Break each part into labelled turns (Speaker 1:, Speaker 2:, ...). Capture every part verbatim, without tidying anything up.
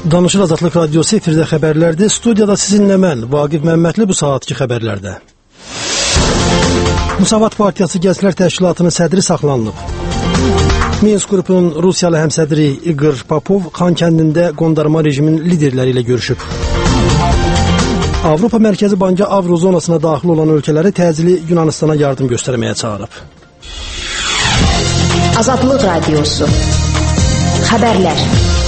Speaker 1: Danışır Azadlıq Radiosu efirdə xəbərlərdir. Studiyada sizinlə mən, Vaqif Məmmədli, bu saatki xəbərlərdə. Müsavat Partiyası Gənclər Təşkilatının sədri saxlanılıb. Minsk qrupunun Rusiyalı həmsədri İqor Popov Xan kəndində qondarma rejimin liderləri ilə görüşüb. Avropa Mərkəzi Bankı Avrozonasına daxil olan ölkələri təcili Yunanistana yardım göstərməyə çağırıb.
Speaker 2: Azadlıq Radiosu Xəbərlər.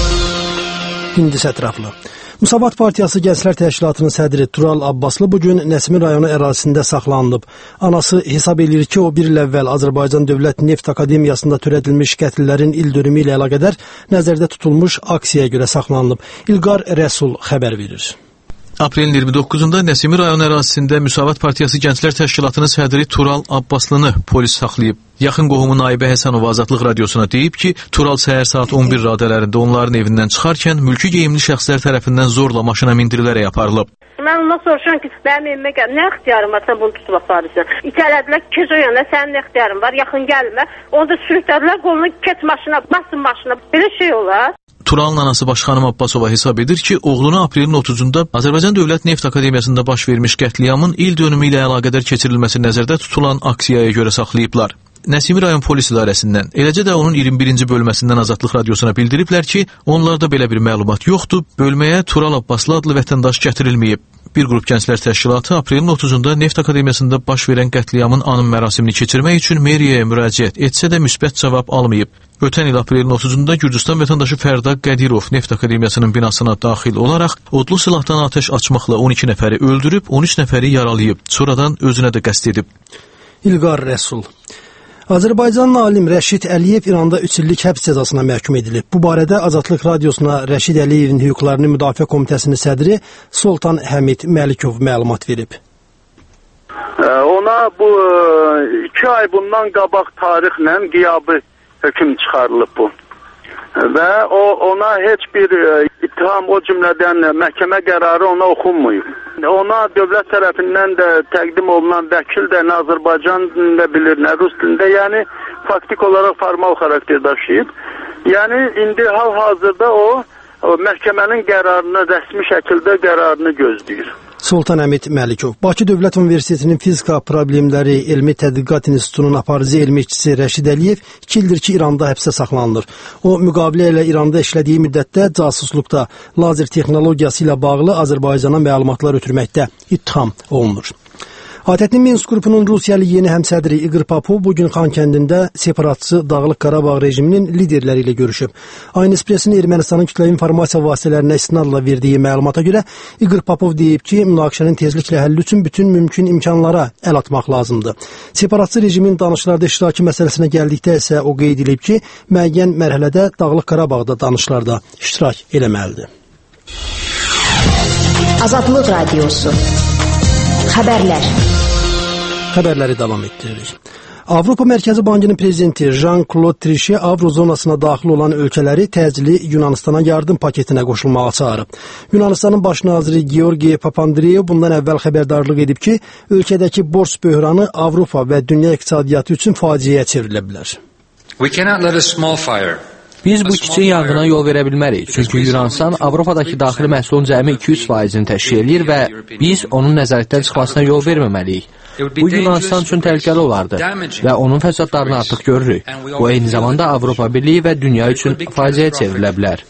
Speaker 1: İndi ətraflı. Müsavat Partiyası Gənclər Təşkilatının sədri Tural Abbaslı bugün Nəsimi rayonu ərazisində saxlanılıb. Anası hesab edir ki, o bir il əvvəl Azərbaycan Dövlət Neft Akademiyasında törədilmiş qətllərin il dönümü ilə əlaqədar nəzərdə tutulmuş aksiyaya görə saxlanılıb. İlqar Rəsul xəbər verir.
Speaker 3: Aprelin iyirmi doqquzunda Nəsimi rayon ərazisində Müsavat Partiyası Gənclər Təşkilatının sədri Tural Abbaslını polis saxlayıb. Yaxın qohumu Naibə Həsənova Azadlıq Radiosuna deyib ki, Tural səhər saat on bir radələrində onların evindən çıxarkən mülki geyimli şəxslər tərəfindən zorla maşına mindirilərək aparılıb.
Speaker 4: Mən ondan soruşuram ki, mənim evimə gəl, nə ixtiyarım var, sən bunu tutub aparırsan? İtələdilər, keç o yana, sənin nə ixtiyarın var, yaxın gəlmə. Onu da sürüklədilər, qolunu keç maşına, basın maşına, belə şey olar.
Speaker 3: Turalın anası Başxanım Abbasova hesab edir ki, oğlunu aprelin otuzunda Azərbaycan Dövlət Neft Akademiyasında baş vermiş qətliamın il dönümü ilə əlaqədar keçirilməsi nəzərdə tutulan aksiyaya görə saxlayıblar. Nəsimi rayon polis idarəsindən, eləcə də onun iyirmi birinci bölməsindən Azadlıq Radiosuna bildiriblər ki, onlarda belə bir məlumat yoxdur, bölməyə Tural Abbaslı adlı vətəndaş gətirilməyib. Bir qrup gənclər təşkilatı aprelin otuzunda Neft Akademiyasında baş verən qətliamın anım mərasimini keçirmək üçün meriyaya müraciət etsə də müsbət cavab almayıb. Ötən il aprelin otuzunda Gürcüstan vətəndaşı Fərda Qədirov Neft Akademiyasının binasına daxil olaraq odlu silahdan atəş açmaqla on iki nəfəri öldürüb, on üç nəfəri yaralayıb, sonradan özünə də qəsd edib.
Speaker 1: İlqar Rəsul. Azərbaycanlı alim Rəşid Əliyev İranda üç illik həbs cəzasına məhkum edilib. Bu barədə Azadlıq Radiosuna Rəşid Əliyevin hüquqlarını müdafiə komitəsinin sədri Sultan Həmid Məlikov məlumat verib.
Speaker 5: Ona bu iki ay bundan qabaq tarixlə qiyabı hökm çıxarılıb bu. Və o ona heç bir ittiham, o cümlədən məhkəmə qərarı ona oxunmayıb. Ona dövlət tərəfindən də təqdim olunan vəkil də nə Azərbaycan dilində bilir, nə rus dilində, yəni faktik olaraq formal xarakter daşıyıb. Yəni indi hal-hazırda o, o məhkəmənin qərarını, rəsmi şəkildə qərarını gözləyir.
Speaker 1: Sultan Həmid Məlikov. Bakı Dövlət Universitetinin Fizika Problemləri Elmi Tədqiqat İnstitutunun aparıcı elmi işçisi Rəşid Əliyev iki ildir ki, İranda həbsə saxlanılır. O, müqavilə ilə İranda işlədiyi müddətdə casusluqda, lazer texnologiyası ilə bağlı Azərbaycana məlumatlar ötürməkdə ittiham olunur. ATƏT-in Minsk qrupunun Rusiyalı yeni həmsədri İqor Popov bugün Xan kəndində separatçı Dağlıq Qarabağ rejiminin liderləri ilə görüşüb. Aynı Espressin Ermənistanın kütləvi informasiya vasitələrinə istinadla verdiyi məlumata görə İqor Popov deyib ki, münaqişənin tezliklə həlli üçün bütün mümkün imkanlara əl atmaq lazımdır. Separatçı rejimin danışıqlarda iştirakı məsələsinə gəldikdə isə o qeyd edib ki, müəyyən mərhələdə Dağlıq Qarabağda danışıqlarda iştirak eləməlidir.
Speaker 2: Azadlıq Radiosu Xəbərlər.
Speaker 1: Xəbərləri davam etdiririk. Avropa Mərkəzi Bankının prezidenti Jean-Claude Trichet Avrozonasına daxil olan ölkələri təcili Yunanistana yardım paketinə qoşulmağa çağırıb. Yunanistanın baş naziri Georgi Papandreou bundan əvvəl xəbərdarlıq edib ki, ölkədəki borc böhranı Avropa və dünya iqtisadiyyatı üçün faciəyə çevrilə bilər.
Speaker 6: We cannot let a small fire
Speaker 7: Biz bu kiçik yanğına yol verə bilmərik, çünki Yunanistan Avropadakı daxili məhsulun cəmi iki yüz faizini təşkil edir və biz onun nəzarətdən çıxmasına yol verməməliyik. Bu Yunanistan üçün təhlükəli olardı və onun fəsadlarını artıq görürük. Bu eyni zamanda Avropa Birliyi və dünya üçün faciəyə çevrilə bilər.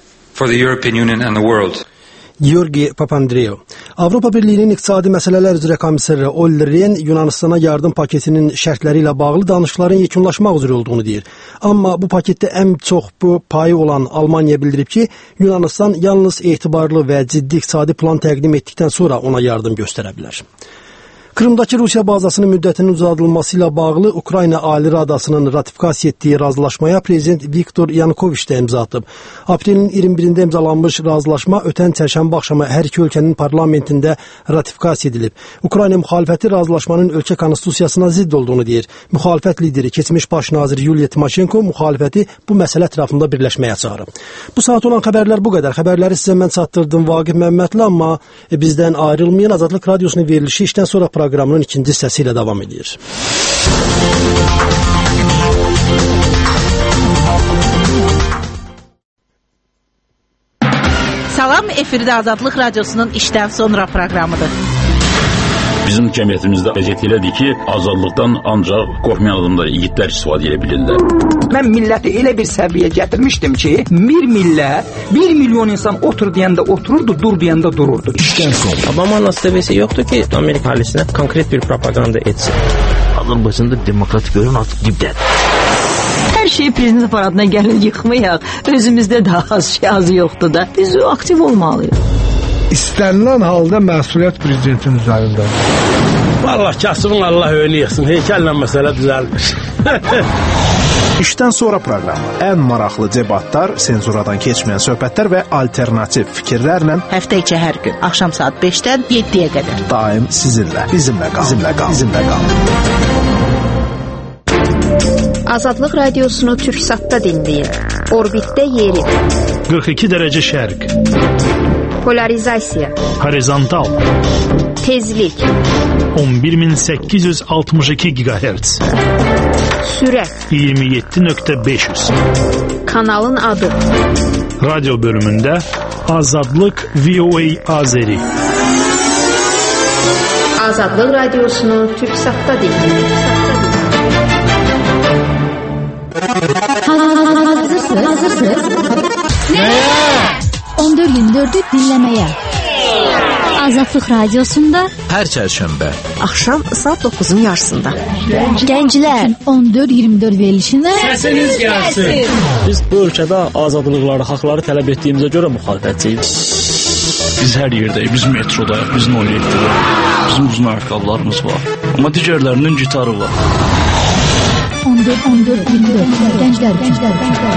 Speaker 1: Georgi Papandreou. Avropa Birliyinin İqtisadi Məsələlər üzrə komissarı Olli Rehn Yunanistana yardım paketinin şərtləri ilə bağlı danışıqların yekunlaşmaq üzrə olduğunu deyir. Amma bu paketdə ən çox bu payı olan Almaniya bildirib ki, Yunanistan yalnız etibarlı və ciddi iqtisadi plan təqdim etdikdən sonra ona yardım göstərə bilər. Krımdakı Rusiya bazasının müddətinin uzadılması ilə bağlı Ukrayna Ali Radasının ratifikasiya etdiyi razılaşmaya prezident Viktor Yanukoviç də imza atıb. Aprelin iyirmi birində imzalanmış razılaşma ötən çərşənbə axşamı hər iki ölkənin parlamentində ratifikasiya edilib. Ukrayna müxalifəti razılaşmanın ölkə konstitusiyasına zidd olduğunu deyir. Müxalifət lideri, keçmiş baş nazir Yuliya Timoşenko müxalifəti bu məsələ ətrafında birləşməyə çağırıb. Bu saat olan xəbərlər bu qədər. Xəbərləri sizə mən çatdırdım Vaqif Məmmədli, amma bizdən ayrılmayın. Azadlıq Radiosunun verilişi işdən sonra proqramının ikinci hissəsi ilə davam edir.
Speaker 8: Salam, efirdə Azadlıq Radiosunun işdən sonra proqramıdır.
Speaker 9: Bizim cəmiyyətimizdə vəziyyət elədir ki, azadlıqdan ancaq qorxmayan adamlar, igidlər istifadə edə bilirlər.
Speaker 10: Mən milləti elə bir səviyyə gətirmişdim ki, bir millət, bir milyon insan otur deyəndə otururdu, dur deyəndə dururdu.
Speaker 11: İşdən sonra. Obama nasibesi yoxdur ki, Amerika halisinə konkret bir propaganda etsin.
Speaker 12: Azərbaycanda demokratik görün artıq dibdədir.
Speaker 13: Hər şeyi prezident paradına gəlin yıxmayaq. Özümüzdə də az şey az yoxdur da. Biz aktiv olmalıyıq.
Speaker 14: İstənilən halda məsuliyyət prezidentin üzərində.
Speaker 15: Vallahi kasımın Allah önü yıxsın. Heykəllə məsələ düzəlmiş.
Speaker 16: İşdən sonra proqramı. Ən maraqlı debatlar, senzuradan keçməyən söhbətlər və alternativ fikirlərlə
Speaker 8: həftə içi hər gün axşam saat beşdən yeddiyə qədər
Speaker 16: daim sizinlə, bizimlə qal, bizimlə qal, bizimlə qal.
Speaker 2: Azadlıq Radiosunu Türksatda dinləyin. Orbitdə yeri.
Speaker 17: qırx iki dərəcə şərq.
Speaker 2: Polarizasiya.
Speaker 17: Horizontal.
Speaker 2: Tezlik.
Speaker 17: on bir min səkkiz yüz altmış iki gigahertz.
Speaker 2: Sürət.
Speaker 17: iyirmi yeddi nöqtə beş yüz.
Speaker 2: Kanalın adı.
Speaker 17: Radyo bölümündə Azadlıq V O A Azeri.
Speaker 2: Azadlıq Radiosunu Türksatda dinləyin.
Speaker 18: Hazırsınız? Hazırsınız? Nəyə? on dörd iyirmi dördü dinləməyə. Azadlıq Radiosunda
Speaker 3: hər çərşənbə
Speaker 13: axşam saat doqquzun yarısında.
Speaker 18: Gənclər on dörd iyirmi dörd verilişində
Speaker 15: səsiniz gəlsin.
Speaker 11: Biz bu ölkədə azadlıqları, haqları tələb etdiyimizə görə müxalifətçiyiz.
Speaker 9: Biz hər yerdəyik, biz metrodayıq, biz Noyekdəyik. Bizim uzun ayaqqabılarımız var. Amma digərlərinin gitarı var.
Speaker 18: on dörd on dörd iyirmi dörd gənclər, gənclər, gənclər.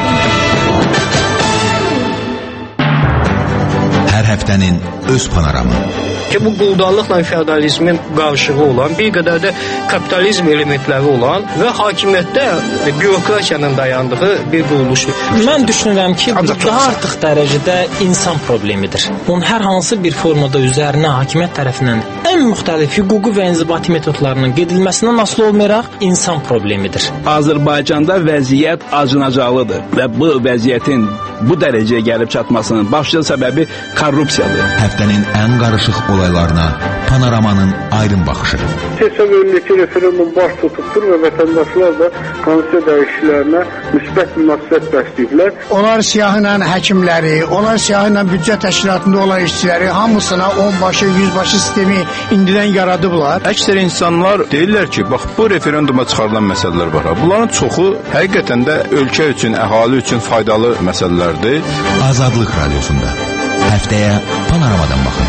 Speaker 19: Hər həftənin öz panoramı.
Speaker 11: Ki bu quldarlıqla feodalizmin qarşılığı olan, bir qədər də kapitalizm elementləri olan və hakimiyyətdə bürokratiyanın dayandığı bir quruluşdur.
Speaker 20: Mən düşünürəm ki, bu daha artıq dərəcədə insan problemidir. Bunun hər hansı bir formada üzərinə hakimiyyət tərəfindən ən müxtəlif hüquqi və inzibati metodlarının gedilməsindən asılı olmayaraq insan problemidir.
Speaker 21: Azərbaycanda vəziyyət acınacaqlıdır və bu vəziyyətin bu dərəcəyə gəlib çatmasının başlıca səbəbi korrupsiyadır.
Speaker 19: Həftənin ən qarışıq olaylarına Panoramanın aydın baxışı.
Speaker 5: Seçim önündəki referendum baş tutubdur və vətəndaşlar da konstitusiya dəyişikliklərinə müsbət münasibət bəsləyiblər.
Speaker 14: Onlar siyahıyla həkimləri, onlar siyahıyla büdcə təşkilatında olan işçiləri hamısına onbaşı, yüzbaşı sistemi indidən yaradıblar.
Speaker 22: Əksər insanlar deyirlər ki, bax bu referenduma çıxarılan məsələlər var. Bunların çoxu həqiqətən də ölkə üçün, əhali üçün faydalı məsələlərdir.
Speaker 19: Azadlıq Radiosunda həftəyə Panoramadan baxın.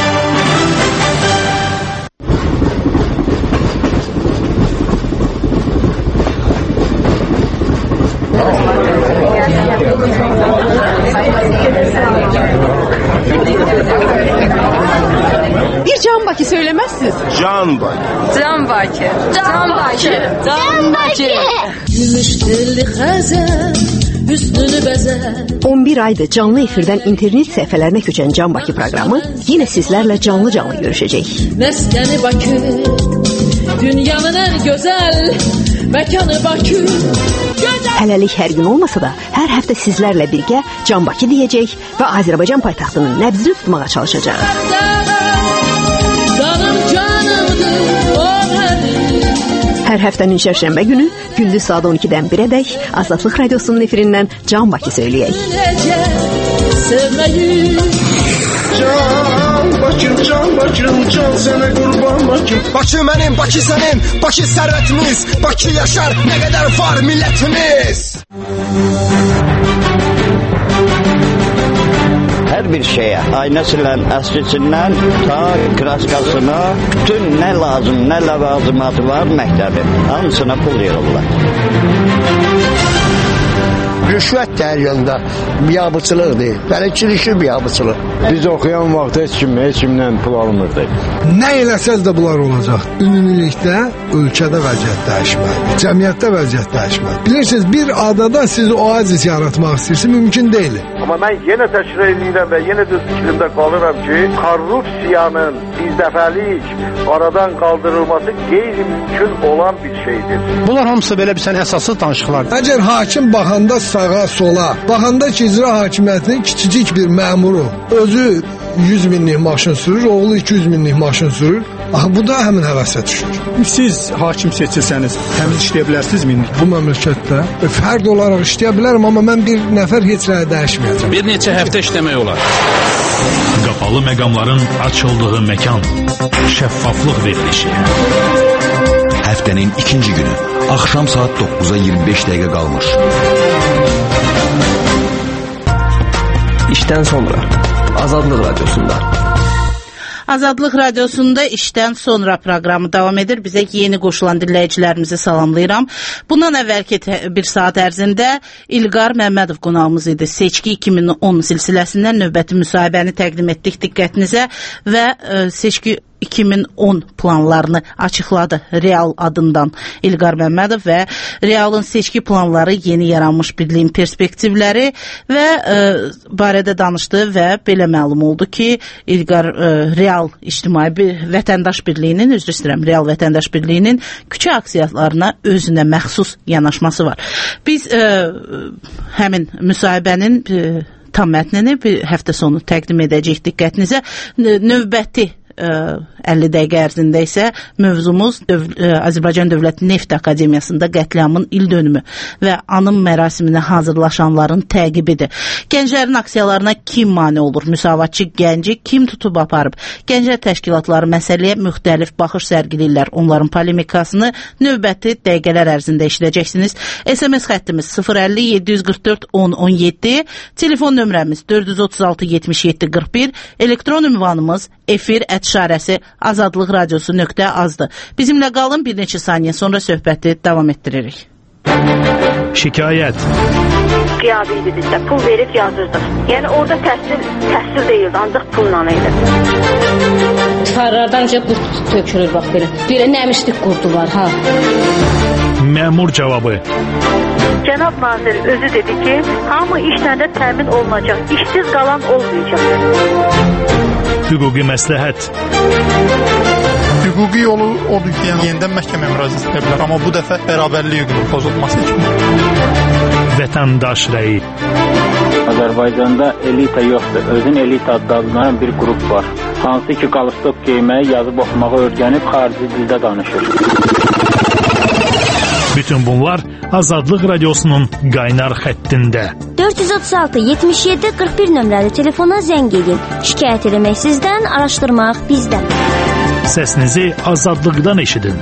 Speaker 8: Bir Can Bakı söylemezsiniz.
Speaker 22: Can Bakı.
Speaker 8: Can Bakı. Can Bakı. Can Bakı.
Speaker 13: Gümüş telli xəzər, hüsnünü bəzər.
Speaker 23: on bir aydır canlı efirdən internet səhifələrinə köçən Can Bakı proqramı yenə sizlərlə canlı-canlı görüşəcək.
Speaker 13: Məskəni Bakı, dünyanın ən gözəl məkanı Bakı.
Speaker 23: Hələlik hər gün olmasa da, hər həftə sizlərlə birgə Can Bakı deyəcək və Azərbaycan paytaxtının nəbzini tutmağa çalışacaq.
Speaker 13: Canım canımdır, o mənim.
Speaker 23: Hər həftənin şərşənbə günü, gündüz saat on ikidən birədək Azadlıq Radiosunun efirindən Can Bakı söyləyək.
Speaker 14: Can Bakım, can Bakım, can sənə qurban Bakım.
Speaker 24: Bakı mənim, Bakı sənin, Bakı sərvətimiz, Bakı yaşar, nə qədər var millətimiz.
Speaker 25: Hər bir şeyə, aynəsindən, əslisindən, ta kraskasına, bütün nə lazım, nə ləvazimatı var məktəbin, hamısına pul yığırlar.
Speaker 14: Rüşvət də hər yanda biabıçılıqdır, bələdçilikli biabıçılıq.
Speaker 26: Biz oxuyan vaxt heç kim, heç kimdən pul almırdı.
Speaker 14: Nə eləsəz də bunlar olacaq. Ümumilikdə ölkədə vəziyyət dəyişməlidir, cəmiyyətdə vəziyyət dəyişməlidir. Bilirsiniz, bir adada siz oazis yaratmaq istəyirsiniz, mümkün deyil.
Speaker 5: Amma mən yenə təkrar edirəm və yenə də fikrimdə qalıram ki, korrupsiyanın birdəfəlik aradan qaldırılması qeyri-mümkün olan bir şeydir.
Speaker 14: Bunlar hamısı belə bir sən əsassız danışıqlardır. Əgər hakim baxanda sağa, sola. Baxanda ki, icra hakimiyyətinin kiçicik bir məmuru özü yüz minlik maşın sürür, oğlu iki yüz minlik maşın sürür. Axı, bu da həmin həvəsə düşür.
Speaker 22: Siz hakim seçilsəniz, təmiz işləyə bilərsiniz mi?
Speaker 14: Bu məmləkətdə fərd olaraq işləyə bilərəm, amma mən bir nəfər heç rəyə dəyişməyəcəm.
Speaker 9: Bir neçə həftə işləmək olar.
Speaker 17: Qapalı məqamların açıldığı məkan. Şəffaflıq verilişi.
Speaker 19: Həftənin ikinci günü. Axşam saat dokkuza iyirmi beş dəqiqə qalmış.
Speaker 1: İşdən sonra Azadlıq Radiosunda.
Speaker 2: Azadlıq Radiosunda işdən sonra proqramı davam edir. Bizə yeni qoşulan dinləyicilərimizi salamlayıram. Bundan əvvəlki bir saat ərzində İlqar Məmmədov qonağımız idi. Seçki iki min on silsiləsindən növbəti müsahibəni təqdim etdik diqqətinizə və ə, seçki iki min on planlarını açıqladı Real adından İlqar Məmmədov və Realın seçki planları, yeni yaranmış birliyin perspektivləri və e, barədə danışdı və belə məlum oldu ki, İlqar e, Real İctimai bir Vətəndaş Birliyinin, üzr istəyirəm, Real Vətəndaş Birliyinin küçə aksiyalarına özünə məxsus yanaşması var. Biz e, həmin müsahibənin e, tam mətnini bir həftə sonu təqdim edəcək diqqətinizə. Növbəti əlli dəqiqə ərzində isə mövzumuz Döv Azərbaycan Dövlət Neft Akademiyasında qətliamın il dönümü və anım mərasiminə hazırlaşanların təqibidir. Gənclərin aksiyalarına kim mane olur? Müsavatçı gənci kim tutub aparıb? Gənclər təşkilatları məsələyə müxtəlif baxış sərgilirlər. Onların polemikasını növbəti dəqiqələr ərzində eşidəcəksiniz. S M S xəttimiz sıfır əlli yeddi yüz qırx dörd on on yeddi, telefon nömrəmiz dörd yüz otuz altı yetmiş yeddi qırx bir, elektron ünvanımız efir ət şarəsi azadlıq radiosu nöqtə azdır. Bizimlə qalın, bir neçə saniyə sonra söhbəti davam etdiririk.
Speaker 17: Şikayət.
Speaker 8: Qiyabi idi bizdə, pul verib yazırdıq. Yəni orada təhsil, təhsil deyildi, ancaq pulla idi.
Speaker 4: Tifarlardan önce qurt tökülür, bax belə. Belə nəmişlik qurdu var, ha.
Speaker 17: Məmur cavabı.
Speaker 8: Cənab nazir özü dedi ki, hamı işlərdə təmin olunacaq, işsiz qalan olmayacaq.
Speaker 17: Hüquqi məsləhət.
Speaker 6: Hüquqi yolu odur ki, yəni yenidən məhkəməyə müraciət edə bilər, amma bu dəfə bərabərlik hüququnun pozulması üçün.
Speaker 17: Vətəndaş rəyi.
Speaker 7: Azərbaycanda elita yoxdur, özün elita adlanan bir qrup var. Hansı ki, qalstok geyməyi, yazıb oxumağı öyrənib xarici dildə danışır.
Speaker 17: Bütün bunlar Azadlıq Radiosunun qaynar xəttində.
Speaker 10: dörd yüz otuz altı yetmiş yeddi qırx bir nömrəli telefona zəng edin. Şikayət eləmək sizdən, araşdırmaq bizdən.
Speaker 17: Səsinizi azadlıqdan eşidin.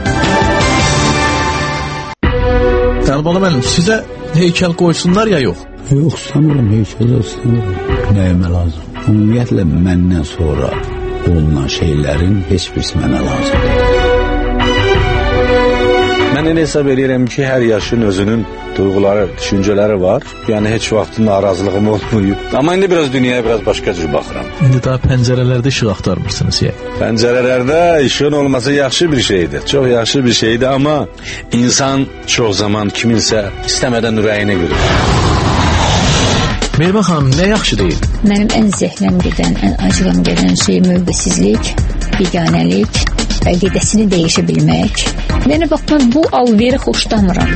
Speaker 3: Əlbala müəllim, sizə heykəl qoysunlar ya yox?
Speaker 12: Yox, sanırım heykəl sanırım. Nəyimə lazım? Ümumiyyətlə məndən sonra olunan şeylərin heç birisi mənə lazımdır.
Speaker 27: Mən elə hesab edirəm ki, hər yaşın özünün duyğuları, düşüncələri var. Yəni heç vaxt narazılığım olmayıb. Amma indi biraz dünyaya biraz başqa cür baxıram.
Speaker 3: İndi daha pəncərələrdə işıq axtarmırsınız ya.
Speaker 27: Pəncərələrdə işığın olması yaxşı bir şeydir. Çox yaxşı bir şeydir, amma insan çox zaman kiminsə istəmədən ürəyinə girir.
Speaker 3: Mehriban xanım, nə yaxşı deyil?
Speaker 18: Mənim ən zəhləm gedən, ən acıqam gedən şey mövqesizlik, biganəlik, əqidəsini dəyişə bilmək. Yəni, bax, mən bu alveri xoşlamıram.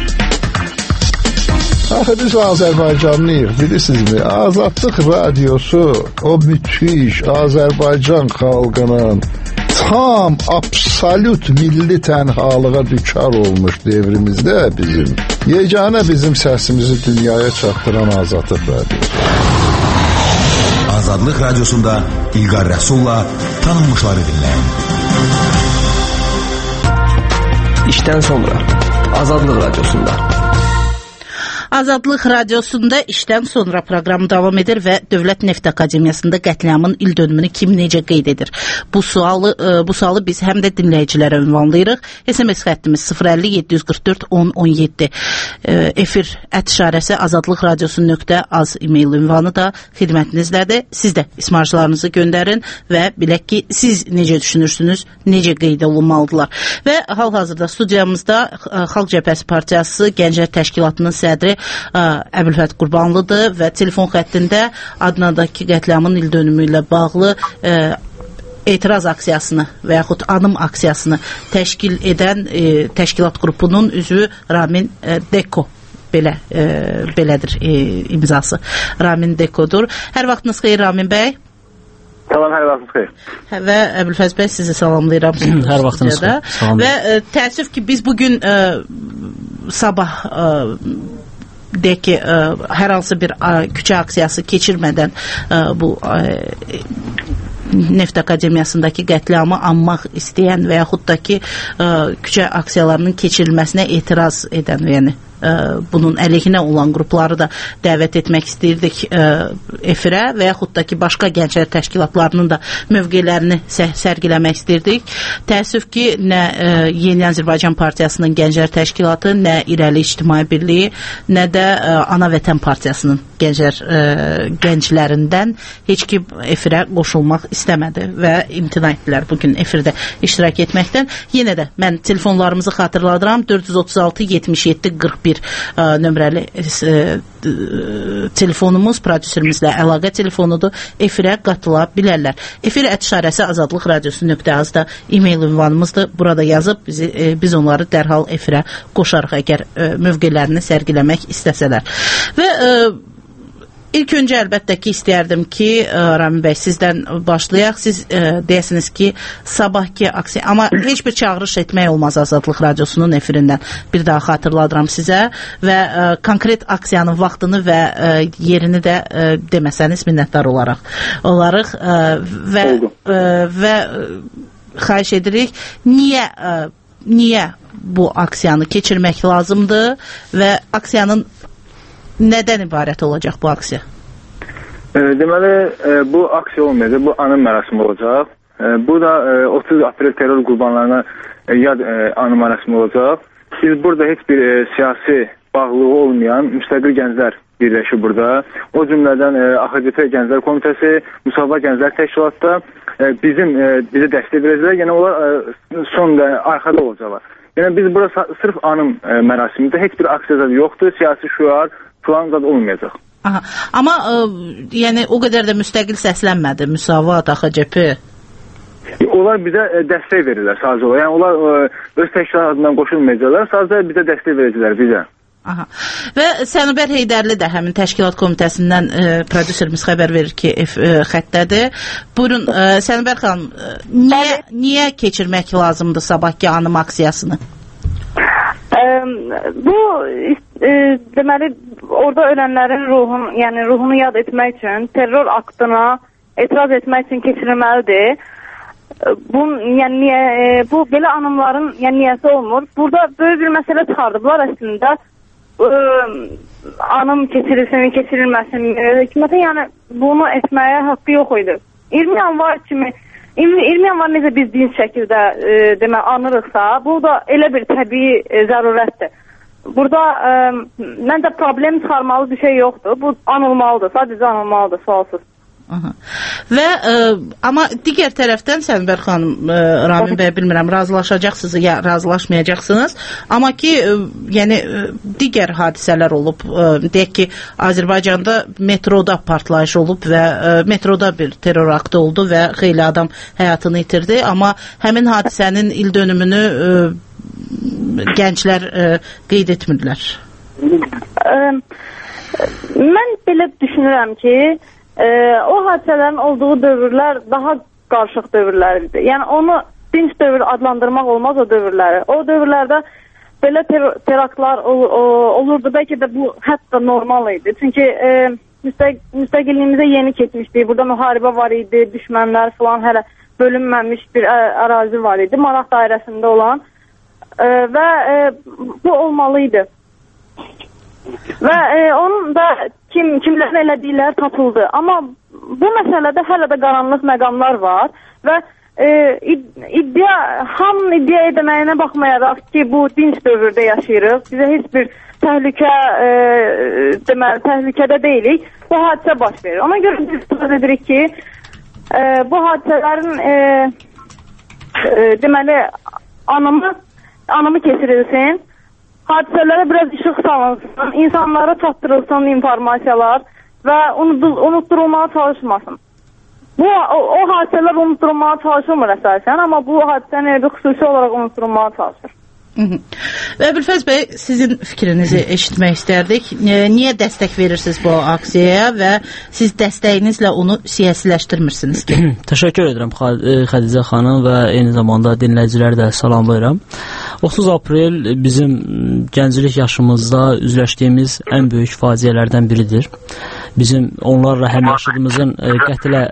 Speaker 28: Axı, biz Azərbaycanlıyıq, bilirsinizmi? Azadlıq Radiosu o müthiş Azərbaycan xalqının tam, absolut milli tənhalığa düçar olmuş devrimizdə bizim, yeganə bizim səsimizi dünyaya çatdıran Azadlıq Radiosu.
Speaker 19: Azadlıq Radiosunda İlqar Rəsulla tanınmışları dinləyin.
Speaker 1: İşdən sonra Azadlıq Radiosunda.
Speaker 2: Azadlıq Radiosunda işdən sonra proqram davam edir və Dövlət Neft Akademiyasında qətliamın il dönümünü kim necə qeyd edir? Bu sualı bu sualı biz həm də dinləyicilərə ünvanlayırıq. S M S xəttimiz sıfır əlli yeddi yüz qırx dörd on on yeddi. Efir ət işarəsi azadlıq radiosu nöqtə az e-mail ünvanı da xidmətinizdədir. Siz də ismarcılarınızı göndərin və bilək ki, siz necə düşünürsünüz, necə qeyd olunmalıdırlar. Və hal-hazırda studiyamızda Xalq Cəbhəsi Partiyası Gənclər Təşkilatının sədri Əbülfət Qurbanlıdır və telefon xəttində Adnadakı qətliamın il dönümü ilə bağlı e, etiraz aksiyasını və yaxud anım aksiyasını təşkil edən e, təşkilat qrupunun üzvü Ramin e, Deko belə e, belədir e, imzası. Ramin Dekodur. Hər vaxtınız xeyir Ramin bəy.
Speaker 11: Salam, hər vaxtınız xeyir.
Speaker 2: Və Əbülfəz bəy sizi salamlayıram.
Speaker 3: Hər vaxtınız xeyir.
Speaker 2: Və e, təəssüf ki biz bugün e, sabah e, deyək ki e, hər hansı bir e, küçə aksiyası keçirmədən e, bu e, Neft Akademiyasındakı qətliamı anmaq istəyən və yaxud da ki e, küçə aksiyalarının keçirilməsinə etiraz edən, yəni bunun əleyhinə olan qrupları da dəvət etmək istəyirdik ə, efirə və yaxud da ki başqa gənclər təşkilatlarının da mövqelərini sərgiləmək istəyirdik. Təəssüf ki nə ə, Yeni Azərbaycan Partiyasının Gənclər Təşkilatı, nə İrəli İctimai Birliyi, nə də ə, Ana Vətən Partiyasının gənclər ə, gənclərindən heç kim efirə qoşulmaq istəmədi və imtina etdilər bugün efirdə iştirak etməkdən. Yenə də mən telefonlarımızı xatırladıram. dörd yüz otuz altı yetmiş yeddi qırx bir ə, nömrəli ə, telefonumuz, prodüserimizlə əlaqə telefonudur. Efirə qatıla bilərlər. Efir ətişarəsi azadlıq radiosu nöqtə azda e-mail ünvanımızdır. Burada yazıb bizi, e, biz onları dərhal efirə qoşarıq əgər e, mövqelərini sərgiləmək istəsələr. Və e, İlk öncə əlbəttə ki istəyərdim ki Ramin bəy sizdən başlayaq. Siz e, deyəsiniz ki sabahki aksiya, amma heç bir çağırış etmək olmaz Azadlıq Radiosunun efirindən. Bir daha xatırladıram sizə və e, konkret aksiyanın vaxtını və e, yerini də e, deməsəniz minnətdar olaraq olarıq e, və e, və e, xahiş edirik niyə e, niyə bu aksiyanı keçirmək lazımdır və aksiyanın nədən ibarət olacaq bu aksiya?
Speaker 11: E, deməli, e, bu aksiya olmayacaq, bu anım mərasimi olacaq. E, bu da e, otuz aprel terror qurbanlarına e, yad e, anım mərasimi olacaq. Biz burada heç bir e, siyasi bağlılığı olmayan müstəqil gənclər birləşir burada. O cümlədən e, A X C P Gənclər Komitəsi, Müsavat Gənclər Təşkilatda e, bizim e, bizə dəstək verəcəklər. Yəni onlar e, son da arxada olacaqlar. Yəni biz burada sırf anım e, mərasimində heç bir aksiya yoxdur, siyasi şüar falan zad olmayacaq.
Speaker 2: Aha. Amma ə, yəni o qədər də müstəqil səslənmədi Müsavat, A X C P.
Speaker 11: Onlar bizə ə, dəstək verirlər sadəcə olaraq. Yəni onlar ə, öz təşkilatından qoşulmayacaqlar, sadəcə bizə dəstək verəcəklər bizə.
Speaker 2: Aha. Və Sənubər Heydərli də həmin təşkilat komitəsindən ə, prodüserimiz xəbər verir ki, F, ə, xəttədir. Buyurun, ə, Sənubər xanım, ə, niyə, niyə keçirmək lazımdır sabahki anım aksiyasını?
Speaker 8: Bu e, deməli orada ölənlərin ruhun, yəni ruhunu yad etmək üçün, terror aktına etiraz etmək üçün keçirilməlidir. Bu yəni niyə, e, bu belə anımların yəni niyəsi olmur. Burada böyük bir məsələ çıxardıblar əslində. E, anım keçirilsin, keçirilməsin. Hökumətin yəni bunu etməyə haqqı yox idi. iyirmi yanvar kimi iyirmi yanvar necə biz dinc şəkildə e, demə anırıqsa, bu da elə bir təbii e, zərurətdir. Burada e, məncə problem çıxarmalı bir şey yoxdur. Bu anılmalıdır, sadəcə anılmalıdır, sualsız.
Speaker 2: Aha. Və ə, amma digər tərəfdən Sənubər xanım, ə, Ramin bəy bilmirəm razılaşacaqsınız ya razılaşmayacaqsınız, amma ki ə, yəni ə, digər hadisələr olub, ə, deyək ki Azərbaycanda metroda partlayış olub və ə, metroda bir terror aktı oldu və xeyli adam həyatını itirdi, amma həmin hadisənin il dönümünü ə, gənclər ə, qeyd etmirlər.
Speaker 8: Ə, mən belə düşünürəm ki Ee, o hadisələrin olduğu dövrlər daha qarışıq dövrlərdir. Yəni onu dinc dövr adlandırmaq olmaz o dövrləri. O dövrlərdə belə ter teraktlar ol o olurdu. Bəlkə də bu hətta normal idi. Çünki e, müstəq müstəqilliyimizə yeni keçmişdik. Burada müharibə var idi, düşmənlər falan hələ bölünməmiş bir ərazi var idi. Maraq dairəsində olan e, və e, bu olmalıydı. Və e, onun da kim kimlərin elədikləri tapıldı. Amma bu məsələdə hələ də qaranlıq məqamlar var və e, iddia, hamının iddia edəməyinə baxmayaraq ki, bu dinc dövrdə yaşayırıq. Bizə heç bir təhlükə e, deməli, təhlükədə deyilik. Bu hadisə baş verir. Ona görə biz söz edirik ki, e, bu hadisələrin e, e, deməli anımı anımı keçirilsin. Hadisələrə biraz işıq salınsın, insanlara çatdırılsın informasiyalar və unutturulmağa çalışmasın. Bu, o, o hadisələr unutturulmağa çalışılmır əsasən, amma bu hadisənin bir xüsusi olaraq unutturulmağa çalışır.
Speaker 2: Və Əbülfəz bəy, sizin fikrinizi eşitmək istərdik. Niyə dəstək verirsiniz bu aksiyaya və siz dəstəyinizlə onu siyasiləşdirmirsiniz ki?
Speaker 13: Təşəkkür edirəm Xədicə xanım və eyni zamanda dinləyiciləri də salamlayıram. otuz aprel bizim gənclik yaşımızda üzləşdiyimiz ən böyük faciələrdən biridir. Bizim onlarla həm yaşadığımızın qətlə